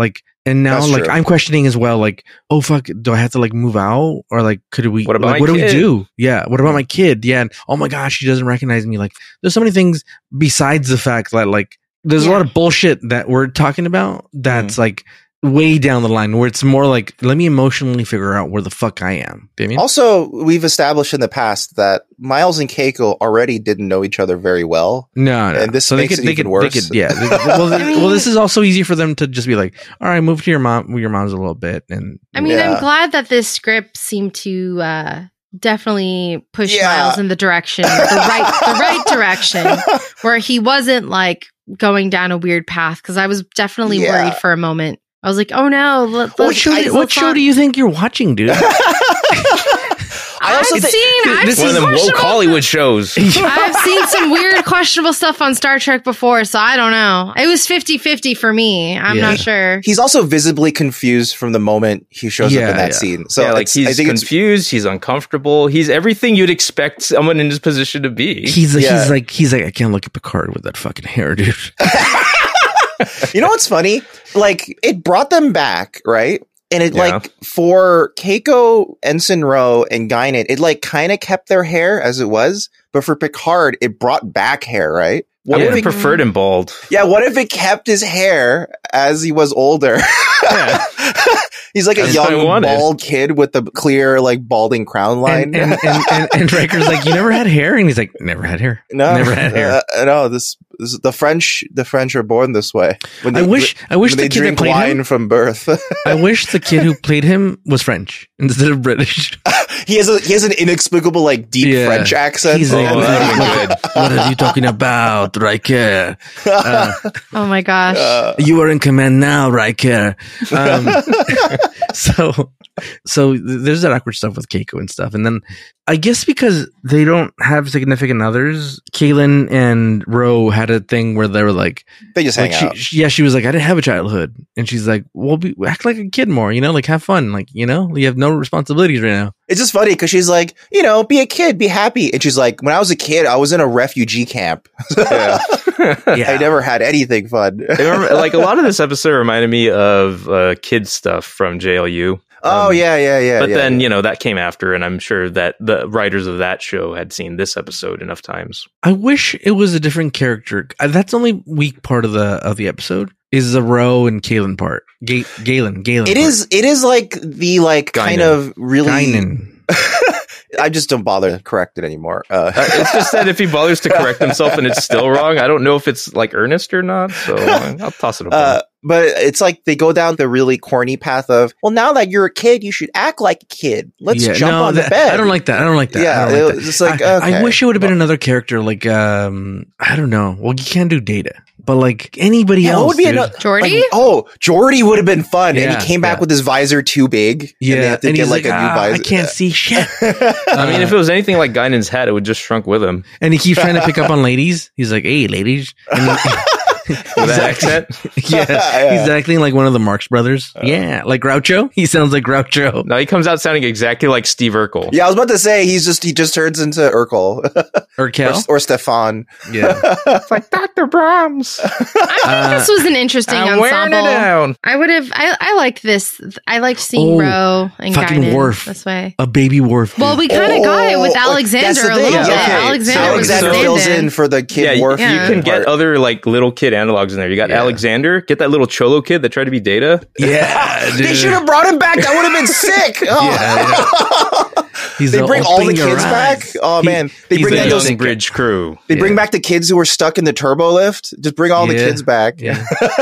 And now, That's like, true. I'm questioning as well, like, oh, fuck, do I have to, like, move out? Or, like, could we, What about like, my what do we kid? do? Yeah. What about my kid? Yeah. And, oh my gosh, she doesn't recognize me. Like, there's so many things besides the fact that, like, there's a lot of bullshit that we're talking about that's, like, way down the line where it's more like, let me emotionally figure out where the fuck I am. You know what I mean? Also, we've established in the past that Miles and Keiko already didn't know each other very well. No. And this makes it even worse. Well, this is also easy for them to just be like, all right, move to your mom's a little bit. And I mean, I'm glad that this script seemed to definitely push Miles in the direction, the right direction, where he wasn't like going down a weird path. Because I was definitely worried for a moment. I was like, oh no. What show do you think you're watching, dude? I've This is one of them woke Hollywood shows. I've seen some weird, questionable stuff on Star Trek before, so I don't know. It was 50-50 for me. I'm not sure. He's also visibly confused from the moment he shows up in that scene. So like he's confused, he's uncomfortable, he's everything you'd expect someone in his position to be. He's like, I can't look at Picard with that fucking hair, dude. You know what's funny? Like, it brought them back, right? And it like for Keiko, Ensign Ro, and Guinan, it like kind of kept their hair as it was, but for Picard, it brought back hair, right? I would have preferred him bald. Yeah, what if it kept his hair as he was older? Yeah. He's like a young bald kid with the clear, like balding crown line. And Riker's like, you never had hair? And he's like, never had hair. No, never had hair. No, this the French are born this way. I wish the they kid drink that played wine him from birth. I wish the kid who played him was French instead of British. He has an inexplicable like deep French accent. He's like, what are you talking about, Riker? Oh my gosh! You are in command now, Riker. So there's that awkward stuff with Keiko and stuff, and then I guess because they don't have significant others, Kaylin and Ro had a thing where they were like, they just hang out. She was like, I didn't have a childhood, and she's like, well, act like a kid more, like have fun, like you have no responsibilities right now. It's just funny because she's like, be a kid, be happy, and she's like, when I was a kid, I was in a refugee camp. I never had anything fun. Like a lot of this episode reminded me of kids stuff from JLU. Oh, yeah. But then, that came after, and I'm sure that the writers of that show had seen this episode enough times. I wish it was a different character. That's the only weak part of the episode is the Ro and Kaylin part. Galen. It is like the like Guinan. Kind of really. Guinan. I just don't bother to correct it anymore. It's just that if he bothers to correct himself and it's still wrong, I don't know if it's like earnest or not. So I'll toss it over. But it's like they go down the really corny path of, well, now that you're a kid, you should act like a kid. Let's jump on the bed. I don't like that. Yeah, it's just like, I wish it would have been another character like, I don't know. Well, you can't do Data, but like anybody else. What would be Geordi? Geordi would have been fun. Yeah, and he came back with his visor too big. Yeah. And they have to get like a new visor. I can't see shit. I mean, if it was anything like Guinan's hat, it would just shrunk with him. And he keeps trying to pick up on ladies. He's like, hey, ladies. And with that accent? Yeah. He's acting like one of the Marx brothers. Like Groucho. He sounds like Groucho. No, he comes out sounding exactly like Steve Urkel. Yeah, I was about to say he just turns into Urkel. Urkel? Or Stefan. Yeah. It's like Dr. Brahms. I think this was an interesting I'm ensemble. wearing it down. I liked this. I liked seeing Ro and fucking Guinan Worf. this way. A baby Worf. Well, we kind of got it with Alexander a little bit. Alexander fills in for the kid Worf. You can get other like little kid analogs in there. You got Alexander, get that little Cholo kid that tried to be Data. Yeah, dude. They should have brought him back. That would have been sick. Yeah. They bring all the kids back. Oh man, they bring the those bridge crew. They bring back the kids who were stuck in the turbo lift. Just bring all the kids back. Yeah.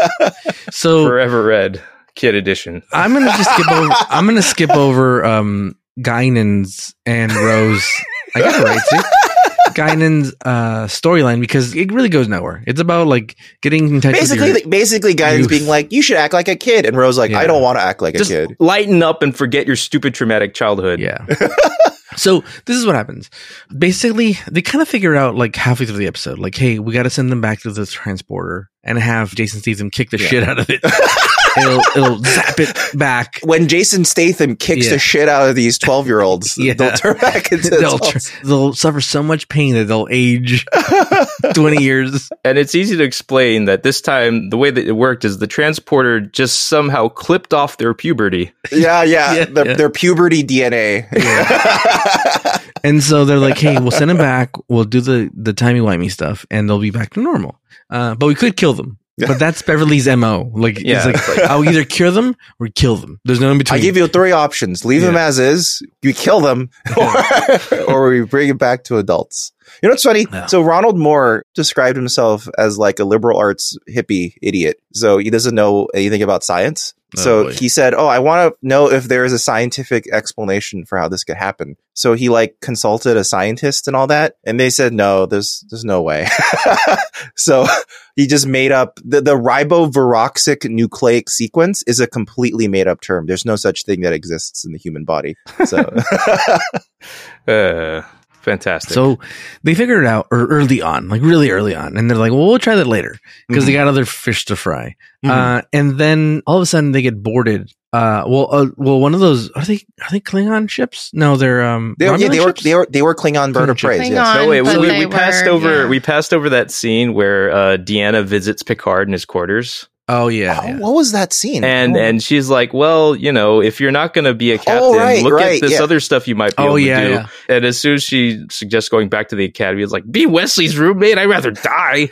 So Forever Red Kid Edition. I'm gonna just skip over Guinan's and Rose. I got it right. See? Guinan's storyline because it really goes nowhere. It's about like getting in touch basically Guinan's being like, you should act like a kid, and Rose's like, I don't want to act like a kid. Lighten up and forget your stupid traumatic childhood. Yeah. So this is what happens. Basically, they kind of figure out like halfway through the episode, like, hey, we got to send them back to the transporter. and have Jason Statham kick the shit out of it. It'll zap it back. When Jason Statham kicks the shit out of these 12-year-olds, they'll turn back into they'll suffer so much pain that they'll age 20 years. And it's easy to explain that this time, the way that it worked is the transporter just somehow clipped off their puberty. Their puberty DNA. And so they're like, hey, we'll send them back. We'll do the timey-wimey stuff, and they'll be back to normal. But we could kill them. But that's Beverly's MO. Like, it's like, I'll either cure them or kill them. There's no in between. I give you 3 options. Leave them as is, you kill them, or we bring it back to adults. You know what's funny? Yeah. So Ronald Moore described himself as like a liberal arts hippie idiot. So he doesn't know anything about science. So he said, I want to know if there is a scientific explanation for how this could happen. So he like consulted a scientist and all that. And they said, no, there's no way. So he just made up the riboviroxic nucleic sequence is a completely made up term. There's no such thing that exists in the human body. So fantastic. So they figured it out really early on. And they're like, well, we'll try that later because they got other fish to fry. And then all of a sudden they get boarded. One of those are they Klingon ships? No, they were Klingon bird of prey. Yes. No, wait, we passed over that scene where Deanna visits Picard in his quarters. Oh yeah. What was that scene? And she's like, well, if you're not going to be a captain, look at this other stuff you might be able to do. Yeah. And as soon as she suggests going back to the academy, it's like, be Wesley's roommate. I'd rather die.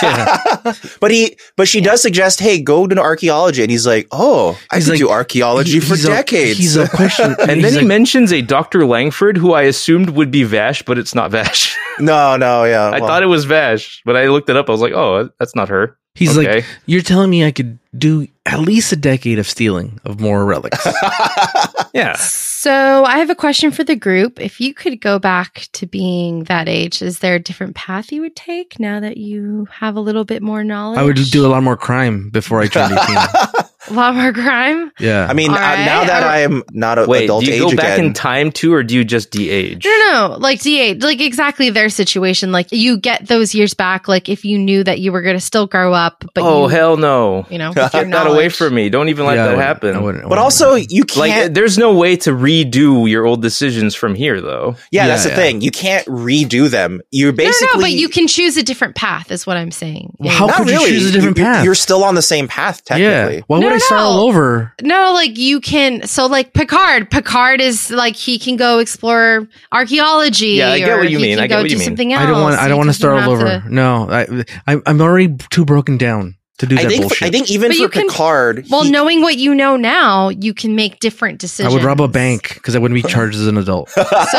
But she does suggest, hey, go to archaeology. And he's like, I could do archaeology for decades. He's a question. And then he mentions a Dr. Langford who I assumed would be Vash, but it's not Vash. No, yeah. I thought it was Vash, but I looked it up. I was like, oh, that's not her. He's like, you're telling me I could do at least a decade of stealing of more relics. Yeah. So I have a question for the group. If you could go back to being that age, is there a different path you would take now that you have a little bit more knowledge? I would do a lot more crime before I turned 18. A lot more crime? Yeah. I mean, now that I am not an adult age again. Do you go back in time too, or do you just de-age? No, like de-age. Like exactly their situation. Like you get those years back, like if you knew that you were going to still grow up. But hell no. Get that away from me. Don't even let that happen. I wouldn't but also, you can't. There's no way to redo your old decisions from here, though. Yeah, that's the thing. You can't redo them. You're basically. No, but you can choose a different path, is what I'm saying. Well, how could you choose a different path? You're still on the same path, technically. Yeah. Why would I start all over? No, like you can. So, like Picard is like he can go explore archaeology. Yeah, I get what you mean. I get what you mean. Something else. I don't want to start all over. No, I'm already too broken down to do that bullshit. I think even for Picard... knowing what you know now, you can make different decisions. I would rob a bank because I wouldn't be charged as an adult.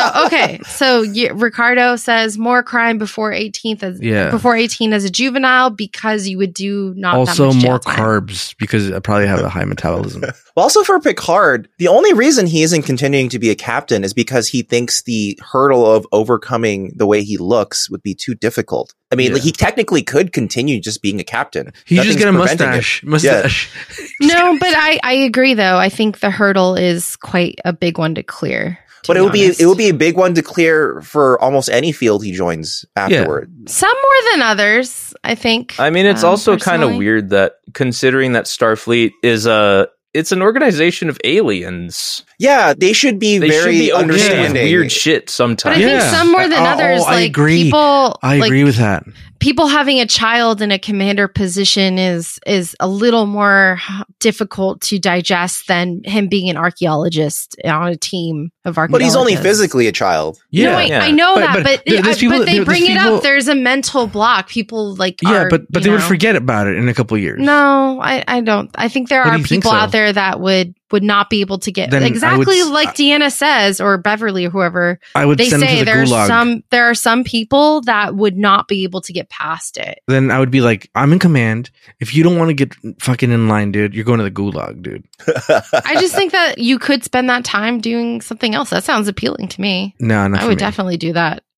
So Ricardo says more crime before 18 as a juvenile because you would do not also that much more time. Carbs because I probably have a high metabolism. Well, also for Picard, the only reason he isn't continuing to be a captain is because he thinks the hurdle of overcoming the way he looks would be too difficult. I mean, like, he technically could continue just being a captain. He's just get a mustache. No, but I agree though. I think the hurdle is quite a big one to clear. But it would be a big one to clear for almost any field he joins afterward. Yeah. Some more than others, I think. I mean, it's also kind of weird that considering that Starfleet is it's an organization of aliens. Yeah, they should be very understanding. Weird shit sometimes. But I think some more than others. I agree. I agree with that. People having a child in a commander position is a little more difficult to digest than him being an archaeologist on a team of archaeologists. But he's only physically a child. Yeah, I know but they bring it up. There's a mental block. People like but they would forget about it in a couple of years. No, I don't. I think there are people out there that would not be able to get exactly like Deanna says or Beverly or whoever. I would say there are some people that would not be able to get past it. Then I would be like, I'm in command. If you don't want to get fucking in line, dude, you're going to the gulag, dude. I just think that you could spend that time doing something else. That sounds appealing to me. No, not I would definitely do that.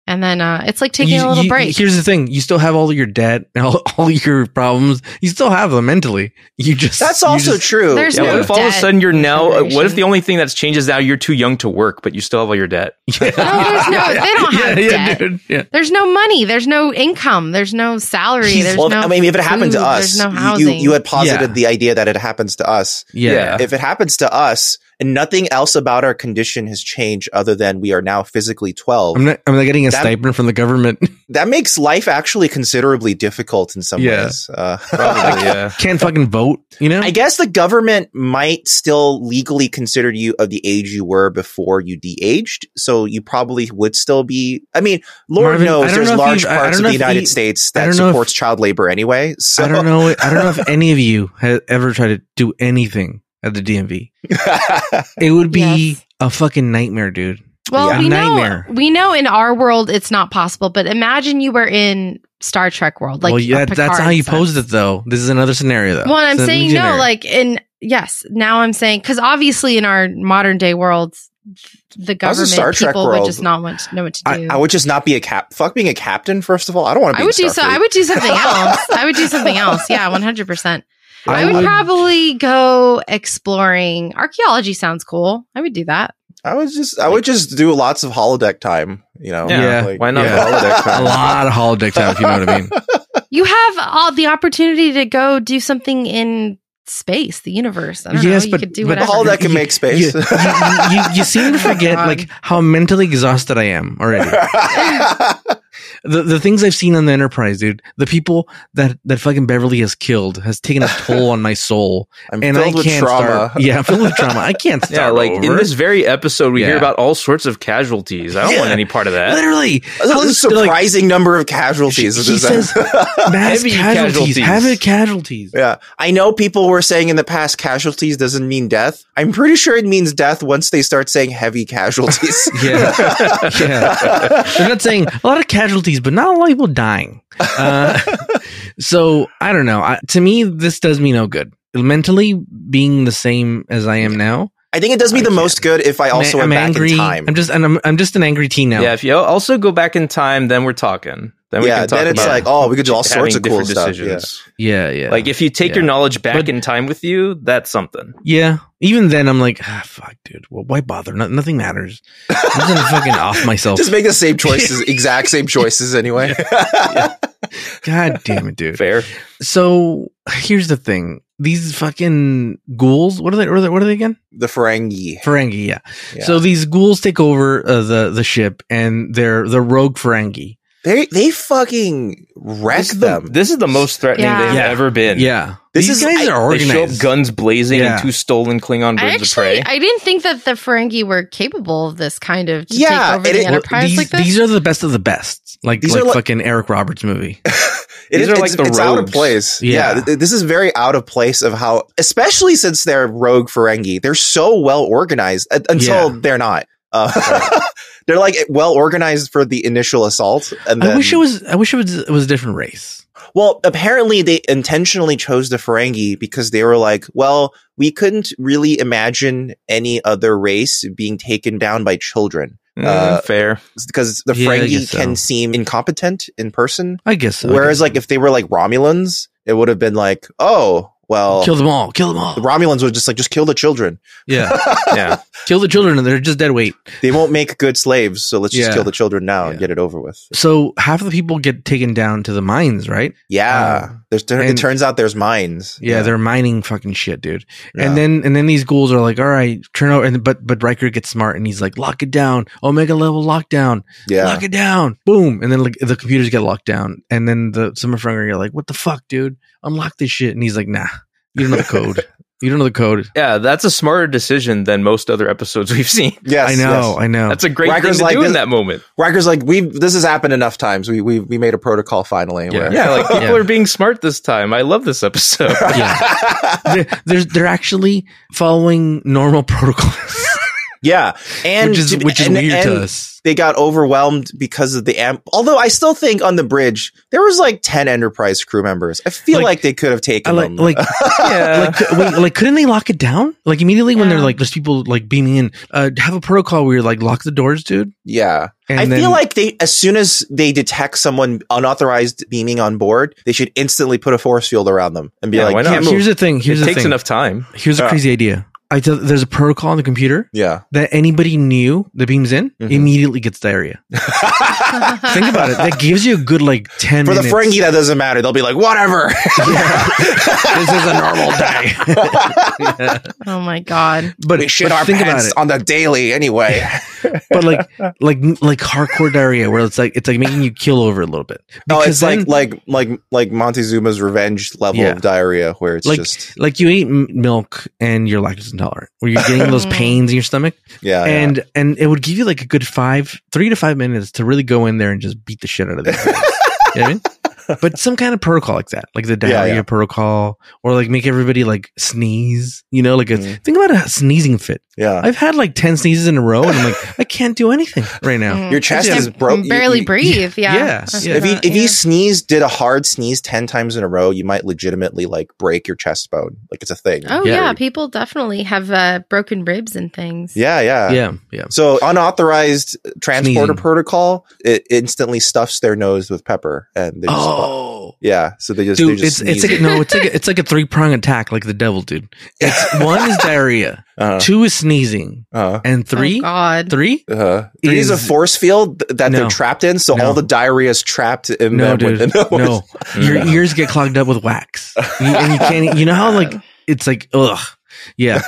And then it's like taking a little break. Here's the thing: you still have all of your debt, all your problems. You still have them mentally. That's also true. There's Yeah, no what if all of a debt sudden you're now? generation. What if the only thing that's changed is now you're too young to work, but you still have all your debt? No, they don't have debt. dude. Yeah. There's no money. There's no income. There's no salary. There's Well, no I mean, if it happened to food, us, there's no housing. you had posited Yeah. the idea that it happens to us. Yeah. If it happens to us and nothing else about our condition has changed other than we are now physically 12, I'm not getting a stipend from the government. that makes life actually considerably difficult in some ways. Probably, yeah. Can't fucking vote, you know? I guess the government might still legally consider you of the age you were before you de-aged, so you probably would still be. I mean, Lord Marvin, knows there's large I parts don't of know the if United you- States I that don't know if- supports child labor anyway. So I don't know if any of you have ever tried to do anything at the DMV. It would be Yes. a fucking nightmare, dude. Well, Yeah. Nightmare. we know in our world it's not possible, but imagine you were in Star Trek world. Like well, yeah, Picard that's how you sense. posed it, though. This is another scenario, though. Well, I'm It's a saying new no, scenario. like now I'm saying, because obviously in our modern day worlds, the I was in Star government Trek people would world. just not know what to do. I would just not be fuck being a captain. First of all, I don't want to be. I would in do so. Starfleet. I would do something else. I would do something else. Yeah, 100%. I would would- probably go exploring. Archaeology sounds cool. I would do that. I would just do lots of holodeck time. You know, Yeah, why not? holodeck a time? lot of holodeck time, if you know what I mean. You have all the opportunity to go do something in space, the universe. I don't know. You could do The whatever. holodeck can make space. You seem to forget God. like how mentally exhausted I am already. The things I've seen on the Enterprise, dude. The people that fucking Beverly has killed has taken a toll on my soul. I'm and filled I with can't trauma. start. Yeah, I'm filled with trauma. I can't start. Yeah, like in over. this very episode, we hear Yeah. about all sorts of casualties. I don't want any part of that. Literally, There's a surprising number of casualties. He says mass Heavy casualties, casualties. heavy casualties. Yeah, I know people were saying in the past casualties doesn't mean death. I'm pretty sure it means death once they start saying heavy casualties. Yeah, yeah. They're not saying a lot of casualties, but not a lot of people dying. So I don't know. To me, this does me no good. Mentally being the same as I am now. I think it does me the most good if I also I'm went back angry. in time. I'm just an angry teen now. Yeah, if you also go back in time, then we're talking. Then we yeah, can talk then it's about like, oh, we could do all sorts having of cool different stuff. decisions. Yeah. Like if you take your Yeah. knowledge back But- in time with you, that's something. Yeah. Even then, I'm like, fuck, dude. Well, why bother? Nothing matters. I'm gonna fucking off myself. Just make the same choices, exact same choices anyway. God damn it, dude. Fair. So here's the thing: these fucking ghouls. What are they? What are they again? The Ferengi. Ferengi. Yeah. Yeah. So these ghouls take over the ship, and they're the rogue Ferengi. They fucking wreck them. This is the most threatening Yeah. they've Yeah. ever been. Yeah. This These is- guys are They show up organized. guns blazing Yeah. and 2 stolen Klingon birds of prey. I didn't think that the Ferengi were capable of this kind of to Yeah, take over and the it- Enterprise these, like this. these are the best of the best. Like These are like- fucking Eric Roberts movie. These are like the it's out of rogues. place. Yeah. Yeah, this is very out of place of how, especially since they're rogue Ferengi, they're so well organized until they're not. They're like well organized for the initial assault, and then, I wish it was a different race. Well, apparently they intentionally chose the Ferengi because they were like, well, we couldn't really imagine any other race being taken down by children. Fair. Because the Yeah, I Ferengi guess so. can seem incompetent in person. I guess so. Whereas like if they were like Romulans, it would have been like, oh, well, kill them all. the Romulans would just kill the children. Yeah. Yeah. Kill the children and they're just dead weight. They won't make good slaves, so let's just Yeah. kill the children now and Yeah. get it over with. So half of the people get taken down to the mines, right? Yeah, it and- turns out there's mines. Yeah, they're mining fucking shit, dude. Yeah. And then these ghouls are like, all right, turn over. But Riker gets smart and he's like, lock it down. Omega level lockdown. yeah. Lock it down. Boom. And then like the computers get locked down. And then some of are like, what the fuck, dude? Unlock this shit. And he's like, nah, you don't know the code. You don't know the code. Yeah, that's a smarter decision than most other episodes we've seen. Yes, I know. yes. I know. That's a great Riker's thing to like do in this- that moment. Riker's like, this has happened enough times. We made a protocol finally. Yeah. where- Yeah, like people Yeah. are being smart this time. I love this episode. yeah. They're actually following normal protocols. Yeah, and which is weird to us. They got overwhelmed because of the amp. Although I still think on the bridge there was like 10 Enterprise crew members. I feel like they could have taken them. Couldn't they lock it down? Like immediately when they're like, there's people like beaming in. Have a protocol where you're like, lock the doors, dude. Yeah. I feel like as soon as they detect someone unauthorized beaming on board, they should instantly put a force field around them and be like, why not? Here's the thing. It takes enough time. Here's a crazy idea. There's a protocol on the computer that anybody new that beams in immediately gets diarrhea. Think about it. That gives you a good 10 minutes. For the Ferengi, that doesn't matter. They'll be like, whatever. This is a normal day. Oh my God. But we shit our pants on the daily anyway. But like hardcore diarrhea where it's like making you keel over a little bit. Because it's like Montezuma's revenge level of diarrhea where it's just like you eat milk and you're lactose intolerant, where you're getting those pains in your stomach. Yeah. And it would give you like a good 3 to 5 minutes to really go in there and just beat the shit out of them. You know what I mean? But some kind of protocol like that, like the diarrhea protocol, or like make everybody like sneeze, think about a sneezing fit. Yeah. I've had like 10 sneezes in a row and I'm like, I can't do anything right now. Your chest is broke. Barely breathe. Yeah. If you did a hard sneeze 10 times in a row, you might legitimately like break your chest bone. Like it's a thing. Oh yeah. People definitely have broken ribs and things. Yeah. So unauthorized transporter protocol, it instantly stuffs their nose with pepper and they just yeah, so they just it's like a 3-prong attack, like the devil, dude. It's 1 is diarrhea, 2 is sneezing, and 3, three is a force field that they're trapped in. So all the diarrhea is trapped in them. Dude, no, your ears get clogged up with wax, and you can't. You know how like it's like ugh. Yeah.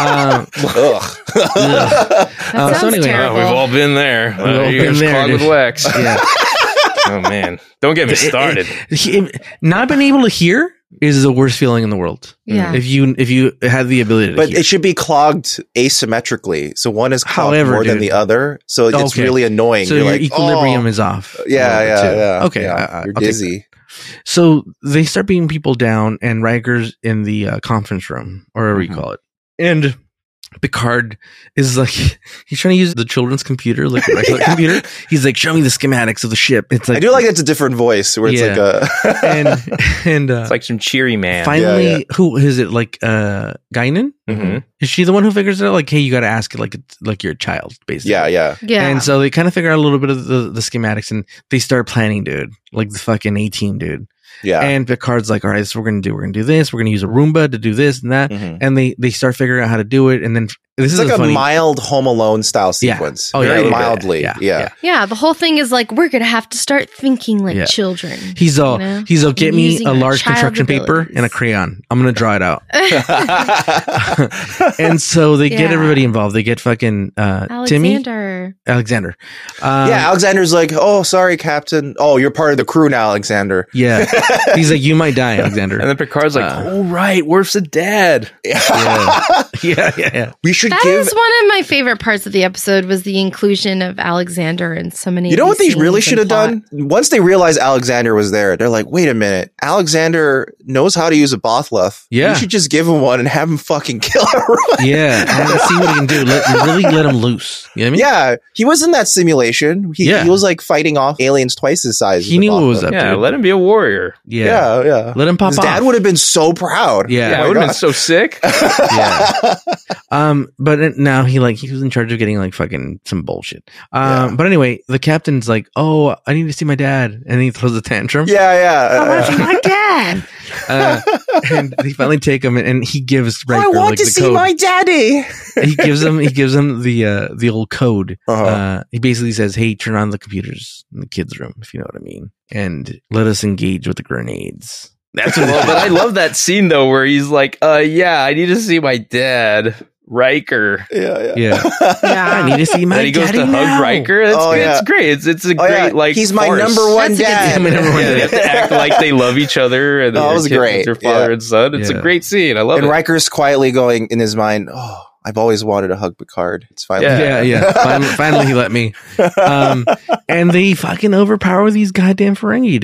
So anyway, we've all been there. Ears clogged with wax. Yeah. Oh man, don't get me started. Not being able to hear is the worst feeling in the world. Yeah. If you have the ability to hear. It should be clogged asymmetrically. So one is clogged more than the other. So it's really annoying. So your equilibrium is off. Yeah. Okay. You're dizzy. So they start beating people down, and Riker's in the conference room, or whatever you call it. And Picard is like, he's trying to use the children's computer, like a regular computer. He's like, show me the schematics of the ship. It's like, I do like it's a different voice where it's like a and it's like some cheery man. Finally, who is it? Like Guinan? Mm-hmm. Is she the one who figures it out? Like, hey, you got to ask it like it's like you're a child, basically. Yeah. And so they kind of figure out a little bit of the schematics, and they start planning, dude, like the fucking A-Team, dude. Yeah. And Picard's like, all right, this is what we're going to do. We're going to do this. We're going to use a Roomba to do this and that. Mm-hmm. And they start figuring out how to do it. And then this is like a mild Home Alone style sequence. Yeah. Very mildly. Yeah. The whole thing is like, we're going to have to start thinking like children. He's all, get me a large construction paper and a crayon. I'm going to draw it out. And so they get everybody involved. They get fucking Alexander. Alexander's like, oh, sorry, Captain. Oh, you're part of the crew now, Alexander. Yeah. He's like, you might die, Alexander. And then Picard's like, oh, right, Worf's a dad. Yeah. We should That is one of my favorite parts of the episode was the inclusion of Alexander and so many. You know what they really should have done? Once they realized Alexander was there, they're like, wait a minute. Alexander knows how to use a Bothleth. Yeah. We should just give him one and have him fucking kill everyone. Yeah. And see what he can do. Let him loose. You know what I mean? Yeah. He was in that simulation. He was like fighting off aliens twice his size. He knew what was up. Yeah. Let him be a warrior. Yeah. Let him pop His off. dad would have been so proud. Yeah. I would have been so sick. Yeah. But now he was in charge of getting like fucking some bullshit. But anyway, the captain's like, oh, I need to see my dad. And he throws a tantrum. Yeah. I want to see my dad. And they finally take him and he gives Riker, I want to see my daddy. He gives him the old code. He basically says, hey, turn on the computers in the kids' room, if you know what I mean. And let us engage with the grenades. That's what but I love that scene though where he's like, I need to see my dad. Riker. Yeah. I need to see my daddy. And he goes to hug Riker. It's great. It's a great like. He's my number one dad. They have to act like they love each other and that was great. Their father and son. It's a great scene. I love it. And Riker's quietly going in his mind, oh, I've always wanted to hug Picard. It's finally. Yeah. Finally he let me. And they fucking overpower these goddamn Ferengi, dude.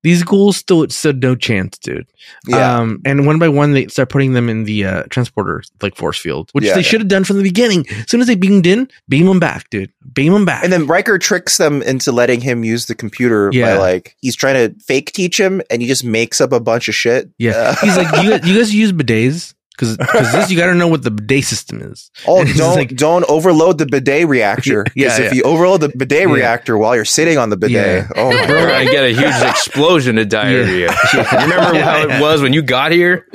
These ghouls still stood no chance, dude. Yeah. And one by one, they start putting them in the transporter like force field, which they should have done from the beginning. As soon as they beamed in, beam them back, dude. Beam them back. And then Riker tricks them into letting him use the computer by like he's trying to fake teach him, and he just makes up a bunch of shit. Yeah, he's like, you guys use bidets. Because this, you got to know what the bidet system is. Oh, don't overload the bidet reactor. Because if you overload the bidet reactor while you're sitting on the bidet, oh, bro, I get a huge explosion of diarrhea. You remember how it was when you got here?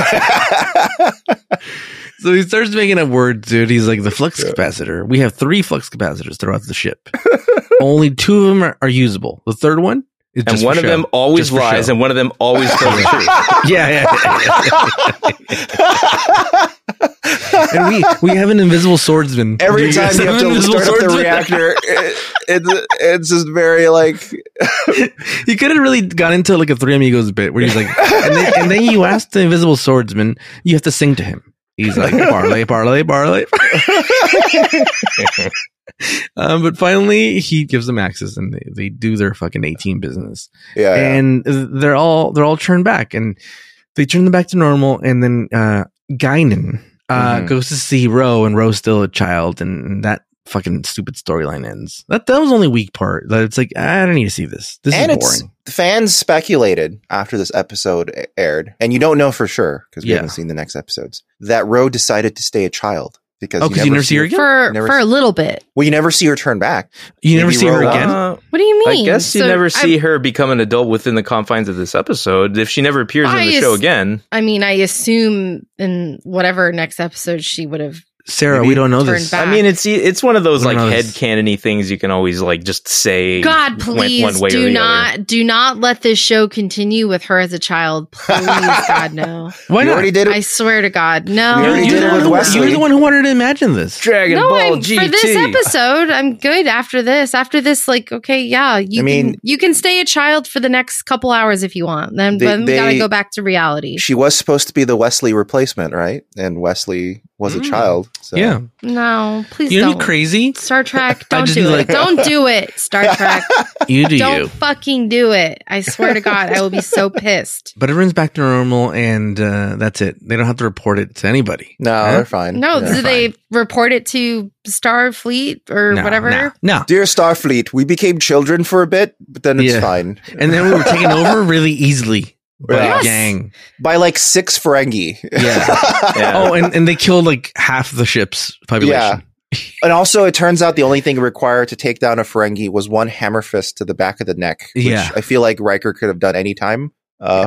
So he starts making up words, dude. He's like, the flux capacitor. We have 3 flux capacitors throughout the ship. Only 2 of them are usable. The third one? And one of them always lies, and one of them always tells the truth. And we have an invisible swordsman. Every time you have to start up the reactor, it's just very like... He could have really got into like a Three Amigos bit where he's like... And then you ask the invisible swordsman, you have to sing to him. He's like, parlay, parlay, parlay. But finally he gives them access, and they do their fucking 18 business. And they're all turned back, and they turn them back to normal. And then Guinan goes to see Ro, and Ro's still a child, and that fucking stupid storyline ends. That was the only weak part. That it's like, I don't need to see this. This is boring. Fans speculated after this episode aired, and you don't know for sure because we haven't seen the next episodes, that Ro decided to stay a child. Because you never see her again? For a little bit. Well, you never see her turn back. You never see her again? What do you mean? I guess you never see her become an adult within the confines of this episode. If she never appears in the show again. I mean, I assume in whatever next episode she would have. Sarah, we don't know this. Back. I mean, it's one of those like headcanon-y things you can always like just say. God, please one way do not let this show continue with her as a child. Please, God, no. Why not? Already did it. I swear to God, no. We already did it with Wesley. You're the one who wanted to imagine this. Dragon Ball GT. For this episode, I'm good. After this, like, okay, yeah, you can stay a child for the next couple hours if you want. Then we gotta go back to reality. She was supposed to be the Wesley replacement, right? And Wesley was a child. So. Yeah. No, please don't. You're crazy. Star Trek, don't do it. Don't do it, Star Trek. Don't fucking do it. I swear to God, I will be so pissed. But everyone's back to normal, and that's it. They don't have to report it to anybody. No, they're fine. No, do they report it to Starfleet or whatever? No. Dear Starfleet, we became children for a bit, but then it's fine. And then we were taken over really easily. By a gang. By like 6 Ferengi. Yeah. Oh, and they killed like half the ship's population. Yeah. And also, it turns out the only thing required to take down a Ferengi was one hammer fist to the back of the neck. Which I feel like Riker could have done anytime. But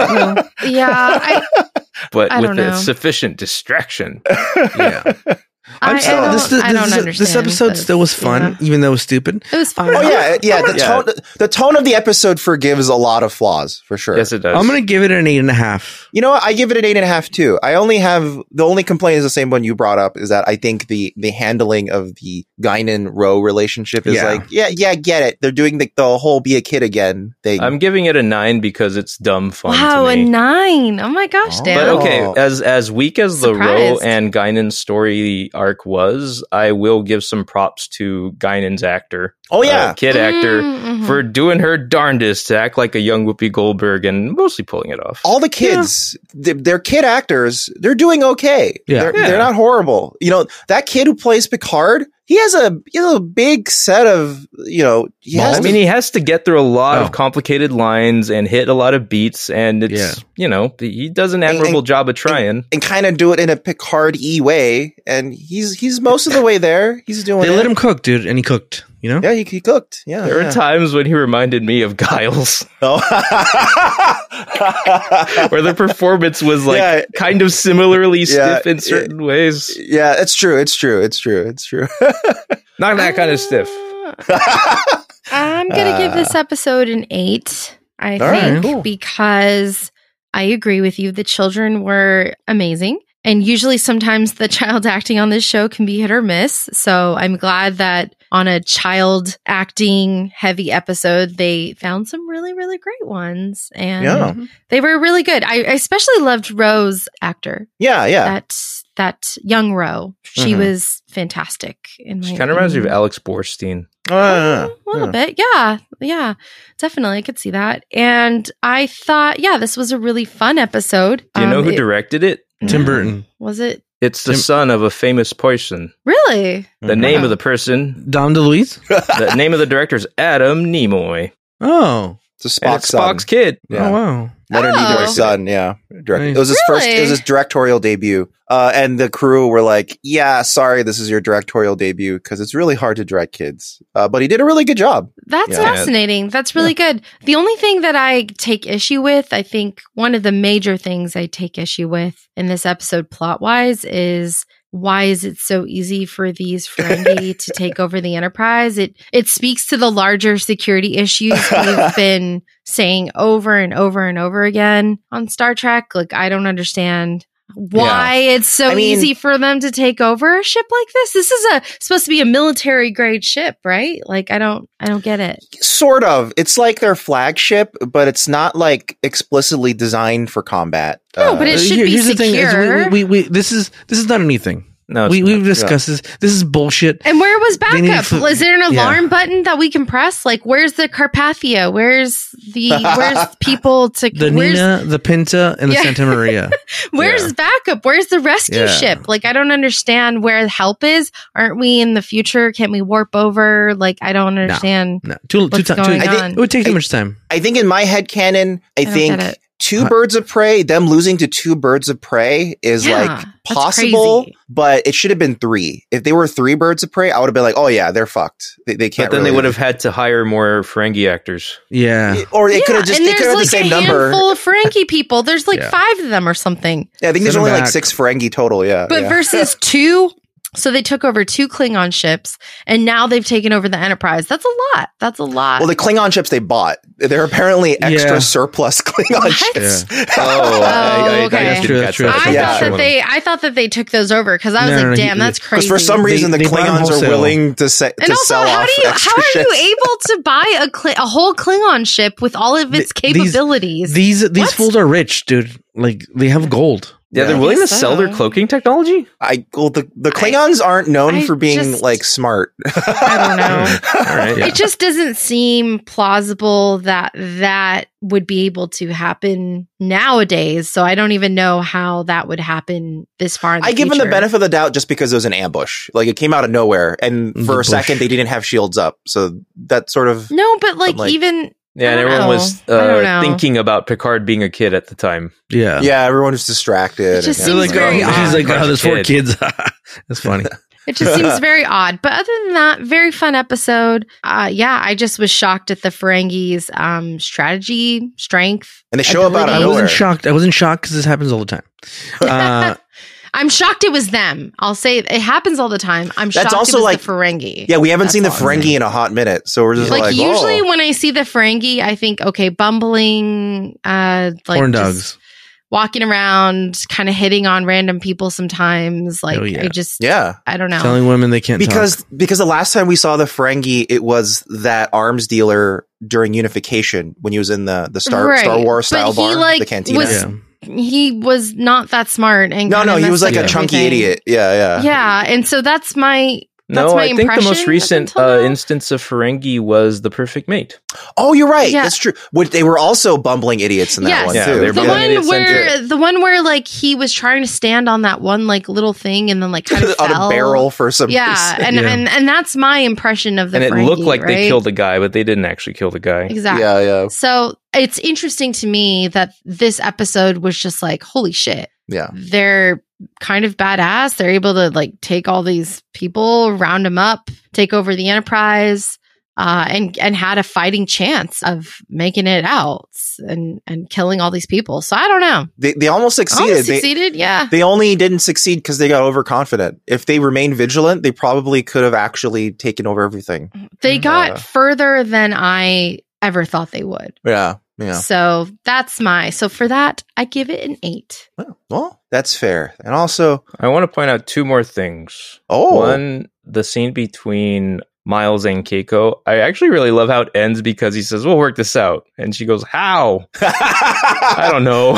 with sufficient distraction. Yeah. I don't understand. This episode still was fun, even though it was stupid. It was fun. Oh yeah. The tone of the episode forgives a lot of flaws for sure. Yes, it does. I'm gonna give it an 8.5. You know what? I give it an 8.5 too. The only complaint is the same one you brought up, is that I think the handling of the Guinan Ro relationship is get it. They're doing the whole be a kid again thing. I'm giving it a 9 because it's dumb fun. Wow, to me. a 9. Oh my gosh, Dan. But okay, as weak as the Ro and Guinan story arc was, I will give some props to Guinan's actor. Oh yeah, kid actor for doing her darndest to act like a young Whoopi Goldberg and mostly pulling it off. All the kids, they're kid actors. They're doing okay. Yeah. They're not horrible. You know, that kid who plays Picard, he has a big set of, he has to get through a lot of complicated lines and hit a lot of beats, and it's he does an admirable job of trying and kind of do it in a Picard-y way, and he's most of the way there. He's doing. They let him cook, dude, and he cooked. You know? Yeah, he cooked. Yeah, there were times when he reminded me of Giles. Oh. Where the performance was like kind of similarly stiff in certain ways. Yeah, it's true. Not that kind of stiff. I'm gonna give this episode an 8. I think because I agree with you. The children were amazing. And usually sometimes the child acting on this show can be hit or miss. So I'm glad that on a child acting heavy episode, they found some really, really great ones. And they were really good. I especially loved Ro's actor. Yeah. That young Ro. She was fantastic. She kind of reminds me of Alex Borstein. A little bit. Yeah, definitely. I could see that. And I thought, this was a really fun episode. Do you know who directed it? Tim Burton. Was it? It's the son of a famous person. Really? The name of the person. Dom DeLuise? The name of the director is Adam Nimoy. Oh. It's a Spock's kid. Yeah. Oh, wow. Leonard Nimoy's son, Directed. It was his first, it was his directorial debut. And the crew were like, sorry, this is your directorial debut because it's really hard to direct kids. But he did a really good job. That's fascinating. That's really good. The only thing that I take issue with, I think one of the major things I take issue with in this episode plot-wise is why is it so easy for these Ferengi to take over the Enterprise? It speaks to the larger security issues we've been saying over and over and over again on Star Trek. Like, I don't understand why it's so easy for them to take over a ship like this. This is supposed to be a military grade ship, right? Like, I don't get it. Sort of. It's like their flagship, but it's not like explicitly designed for combat. No, but it should be secure. The thing is, this is not anything. No, we've discussed this. This is bullshit. And where was backup? Is there an alarm button that we can press? Like, where's the Carpathia? Where's people to the Nina, the Pinta, and the Santa Maria? Where's backup? Where's the rescue ship? Like, I don't understand where the help is. Aren't we in the future? Can't we warp over? Like, I don't understand. No. It would take too much time. I think in my headcanon, I think two birds of prey, them losing to two birds of prey is like possible, but it should have been three. If they were three birds of prey, I would have been like, oh yeah, they're fucked. They can't. But then they would have had to hire more Ferengi actors. Yeah. Or it could have just, it could have the same number. Full of Ferengi people. There's like 5 of them or something. Yeah, I think there's only like 6 Ferengi total. Yeah. But versus 2. So they took over 2 Klingon ships, and now they've taken over the Enterprise. That's a lot. Well, the Klingon ships they bought, they're apparently extra surplus Klingon ships. Okay. That's true. I thought that they took those over because I was like, damn, that's crazy. Because for some reason the Klingons are willing to sell off extra how are you able to buy a whole Klingon ship with all of its capabilities? These fools are rich, dude. Like, they have gold. Yeah, they're willing to sell their cloaking technology? The Klingons aren't known for being like smart. I don't know. All right, It just doesn't seem plausible that would be able to happen nowadays. So I don't even know how that would happen this far in the future. I give them the benefit of the doubt just because it was an ambush. Like, it came out of nowhere, and for a second they didn't have shields up. So that sort of... No, but like even... Yeah, and everyone was thinking about Picard being a kid at the time. Yeah. Yeah, everyone was distracted. It just seems very odd. He's like, there's 4 kids. That's funny. It just seems very odd. But other than that, very fun episode. I just was shocked at the Ferengi's strategy, strength. And they show up out of nowhere. I wasn't shocked because this happens all the time. I'm shocked it was them. I'll say it happens all the time. I'm shocked also it was the Ferengi. Yeah, we haven't seen the Ferengi in a hot minute. So we're just like usually when I see the Ferengi, I think, okay, bumbling, horn dogs. Walking around, kind of hitting on random people sometimes. Like, I don't know. Telling women they can't talk. Because the last time we saw the Ferengi, it was that arms dealer during Unification when he was in the Star Wars style bar, the cantina. He was not that smart. And no, he was like a chunky idiot. Yeah. And so that's my... I think the most recent instance of Ferengi was the Perfect Mate. Oh, you're right. Yeah. That's true. They were also bumbling idiots in that one too. The one where like he was trying to stand on that one like little thing and then like kind of on fell. A barrel for some reason. And that's my impression of the Ferengi. And it looked like they killed the guy, but they didn't actually kill the guy. Exactly. Yeah. So it's interesting to me that this episode was just like, holy shit. Yeah. They're kind of badass. They're able to like take all these people, round them up, take over the Enterprise, and had a fighting chance of making it out and killing all these people. So I don't know. They almost succeeded. They only didn't succeed because they got overconfident. If they remained vigilant, they probably could have actually taken over everything. They got further than I ever thought they would. Yeah. Yeah. So that's so for that, I give it an 8. Well, that's fair. And also, I want to point out 2 more things. One, the scene between Miles and Keiko. I actually really love how it ends because he says, we'll work this out. And she goes, how? I don't know.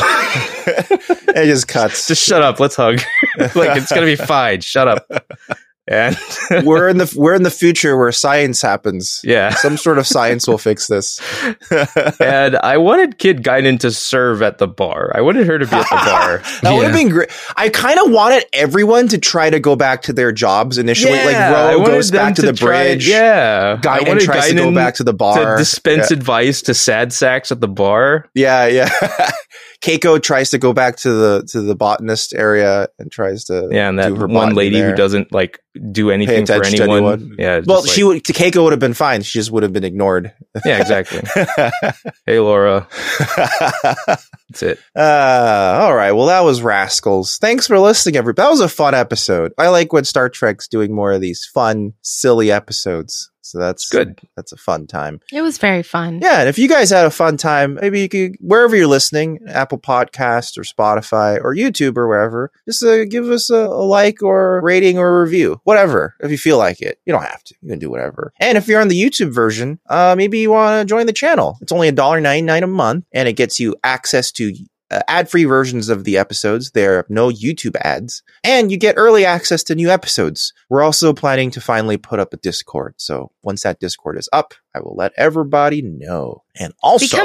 It just cuts. Just shut up. Let's hug. Like, it's going to be fine. Shut up. And we're in the future where science happens. Yeah. Some sort of science will fix this. And I wanted Kid Guinan to serve at the bar. I wanted her to be at the bar. That would have been great. I kind of wanted everyone to try to go back to their jobs initially. Yeah, like Ro goes back to the bridge. Guinan tries to go back to the bar. To dispense advice to sad sacks at the bar. Yeah. Keiko tries to go back to the botanist area and tries to and that do her one lady there. Who doesn't like do anything for anyone. Yeah. Well, Keiko would have been fine. She just would have been ignored. Yeah, exactly. Hey, Laura. That's it. All right. Well, that was Rascals. Thanks for listening, everybody. That was a fun episode. I like when Star Trek's doing more of these fun, silly episodes. So that's good. That's a fun time. It was very fun. Yeah, and if you guys had a fun time, maybe you could, wherever you're listening, Apple Podcast or Spotify or YouTube or wherever, just give us a like or rating or review, whatever, if you feel like it. You don't have to. You can do whatever. And if you're on the YouTube version, maybe you want to join the channel. It's only $1.99 a month, and it gets you access to ad-free versions of the episodes. There are no YouTube ads, and you get early access to new episodes. We're also planning to finally put up a Discord. So once that Discord is up, I will let everybody know. And also become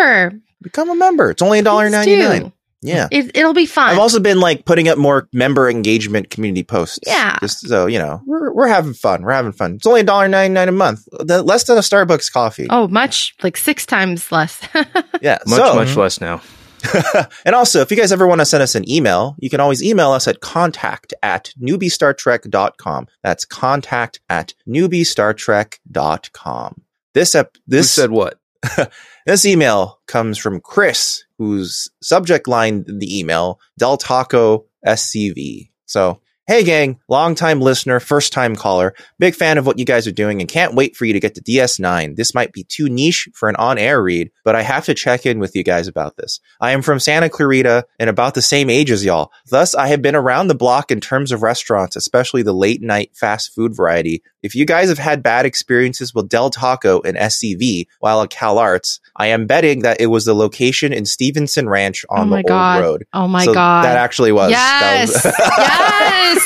a member. It's only $1.99. Yeah. It'll be fun. I've also been like putting up more member engagement community posts. Yeah. Just so, we're having fun. We're having fun. It's only $1.99 a month. Less than a Starbucks coffee. Oh, much, like 6 times less. Yeah. Much less now. And also, if you guys ever want to send us an email, you can always email us at contact@newbiestartrek.com. That's contact@newbiestartrek.com. Who said what? This email comes from Chris, whose subject line in the email, Del Taco SCV. So, hey gang, long-time listener, first-time caller, big fan of what you guys are doing and can't wait for you to get to DS9. This might be too niche for an on-air read, but I have to check in with you guys about this. I am from Santa Clarita and about the same age as y'all. Thus, I have been around the block in terms of restaurants, especially the late-night fast food variety. If you guys have had bad experiences with Del Taco and SCV while at Cal Arts, I am betting that it was the location in Stevenson Ranch on the old road. Oh my God. That actually was. Yes. Yes.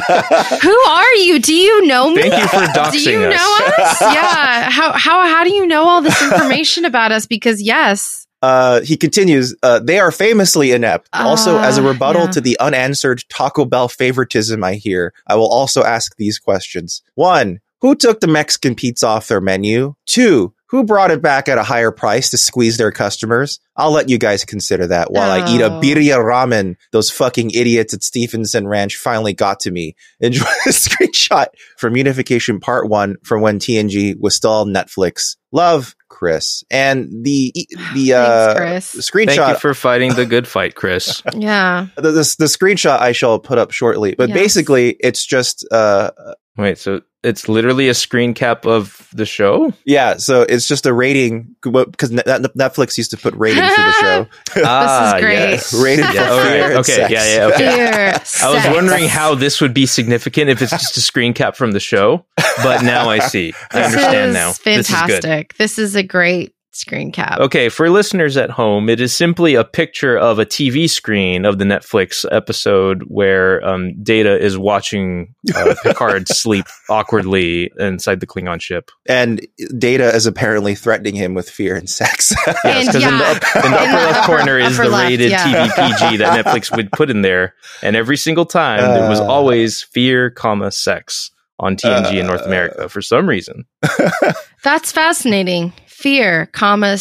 Who are you? Do you know me? Thank you for doxing us. Do you know us? Yeah. How do you know all this information about us? Because yes. He continues, they are famously inept. Also, as a rebuttal to the unanswered Taco Bell favoritism I hear, I will also ask these questions. 1, who took the Mexican pizza off their menu? 2, who brought it back at a higher price to squeeze their customers? I'll let you guys consider that while I eat a birria ramen those fucking idiots at Stevenson Ranch finally got to me. Enjoy the screenshot from Unification Part 1 from when TNG was still on Netflix. Love, Chris. And the Thanks, Chris. Screenshot. Thank you for fighting the good fight, Chris. Yeah. The screenshot I shall put up shortly. But basically, it's just... Wait, so it's literally a screen cap of the show? Yeah, so it's just a rating, because Netflix used to put ratings for the show. This is great. Yes. Rated for fear and sex. Okay. I was wondering how this would be significant if it's just a screen cap from the show, but now I see. I understand now. Fantastic. This is a great screen cap. Okay, for listeners at home, it is simply a picture of a TV screen of the Netflix episode where Data is watching Picard sleep awkwardly inside the Klingon ship. And Data is apparently threatening him with fear and sex. Yes, because in the upper left corner is the rated TV PG that Netflix would put in there. And every single time, there was always fear, sex on TNG in North America for some reason. That's fascinating. Fear,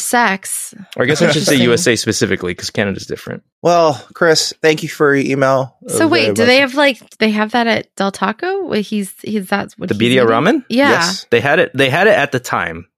sex. Or I guess I should say USA specifically because Canada's different. Well, Chris, thank you for your email. So wait, do they have that at Del Taco? He's that's what the birria ramen? Yeah. Yes. They had it at the time.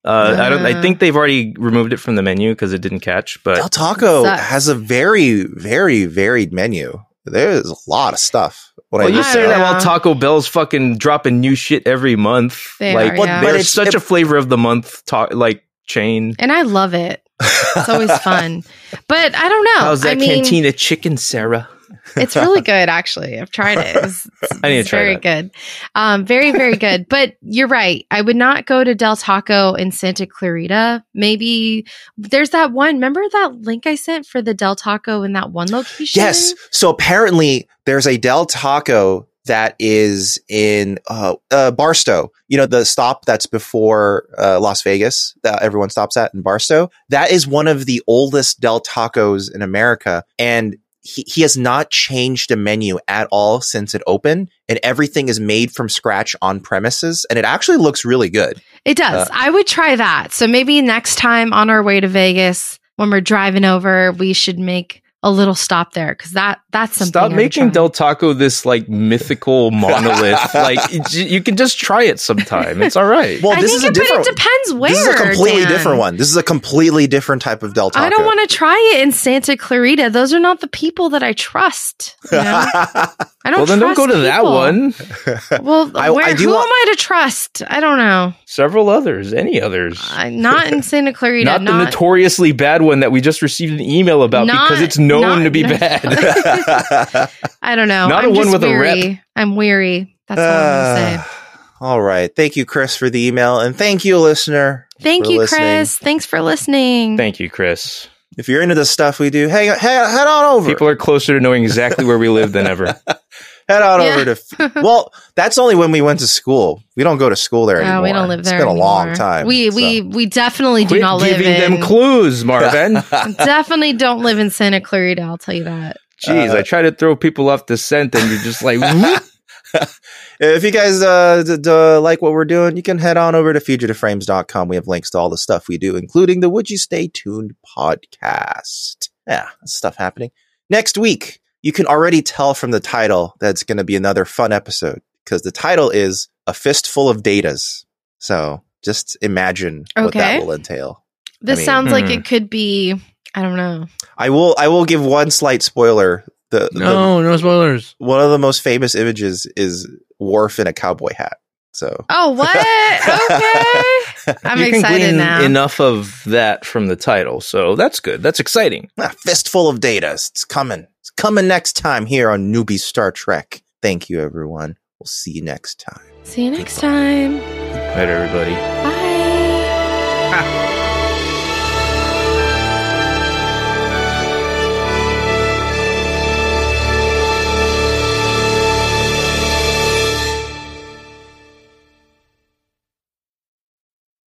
I think they've already removed it from the menu because it didn't catch, but Del Taco has a very, very varied menu. There's a lot of stuff. You say that while Taco Bell's fucking dropping new shit every month. They're such a flavor of the month chain. And I love it. It's always fun. But I don't know. How's that cantina chicken, Sarah? It's really good, actually. I've tried it. It's I need to try very that. good. Very, very good. But you're right. I would not go to Del Taco in Santa Clarita. Maybe there's that one. Remember that link I sent for the Del Taco in that one location? Yes. So apparently there's a Del Taco that is in Barstow. You know, the stop that's before Las Vegas that everyone stops at in Barstow. That is one of the oldest Del Tacos in America. And he has not changed the menu at all since it opened, and everything is made from scratch on premises, and it actually looks really good. It does. I would try that. So maybe next time on our way to Vegas, when we're driving over, we should make a little stop there, because that's something. Stop making Del Taco this like mythical monolith. Like you can just try it sometime. It's all right. Well, this is a different. But it depends where. This is a completely Dan. different one. This is a completely different type of Del Taco. I don't want to try it in Santa Clarita. Those are not the people that I trust. You know? I don't. Well, then don't go to that one. Well, who am I to trust? I don't know. Several others. Any others? Not in Santa Clarita. Not the notoriously bad one that we just received an email about because it's known to be bad. I don't know. Not I'm a one just with weary. a rep. I'm weary. That's all I'm going to say. All right. Thank you, Chris, for the email. And thank you, listener. Thank for you, listening. Chris. Thanks for listening. Thank you, Chris. If you're into the stuff we do, head on over. People are closer to knowing exactly where we live than ever. Head on over to. Well, that's only when we went to school. We don't go to school there anymore. No, we don't live there. It's been anymore. a long time. We definitely do Quit not live giving in. them clues, Marvin. Definitely don't live in Santa Clarita. I'll tell you that. Jeez, I try to throw people off the scent, and you're just like. Whoop. If you guys like what we're doing, you can head on over to fugitiveframes.com. We have links to all the stuff we do, including the Would You Stay Tuned podcast. Yeah, that's stuff happening. Next week, you can already tell from the title that it's going to be another fun episode, because the title is A Fistful of Datas. So just imagine what that will entail. This sounds like it could be, I don't know. I will give one slight spoiler. No spoilers. One of the most famous images is Worf in a cowboy hat. So. Oh, what? Okay. I'm you excited can glean now. Enough of that from the title, so that's good. That's exciting. A fistful of data. It's coming. It's coming next time here on Newbie Star Trek. Thank you, everyone. We'll see you next time. See you next time. Bye, everybody. Bye.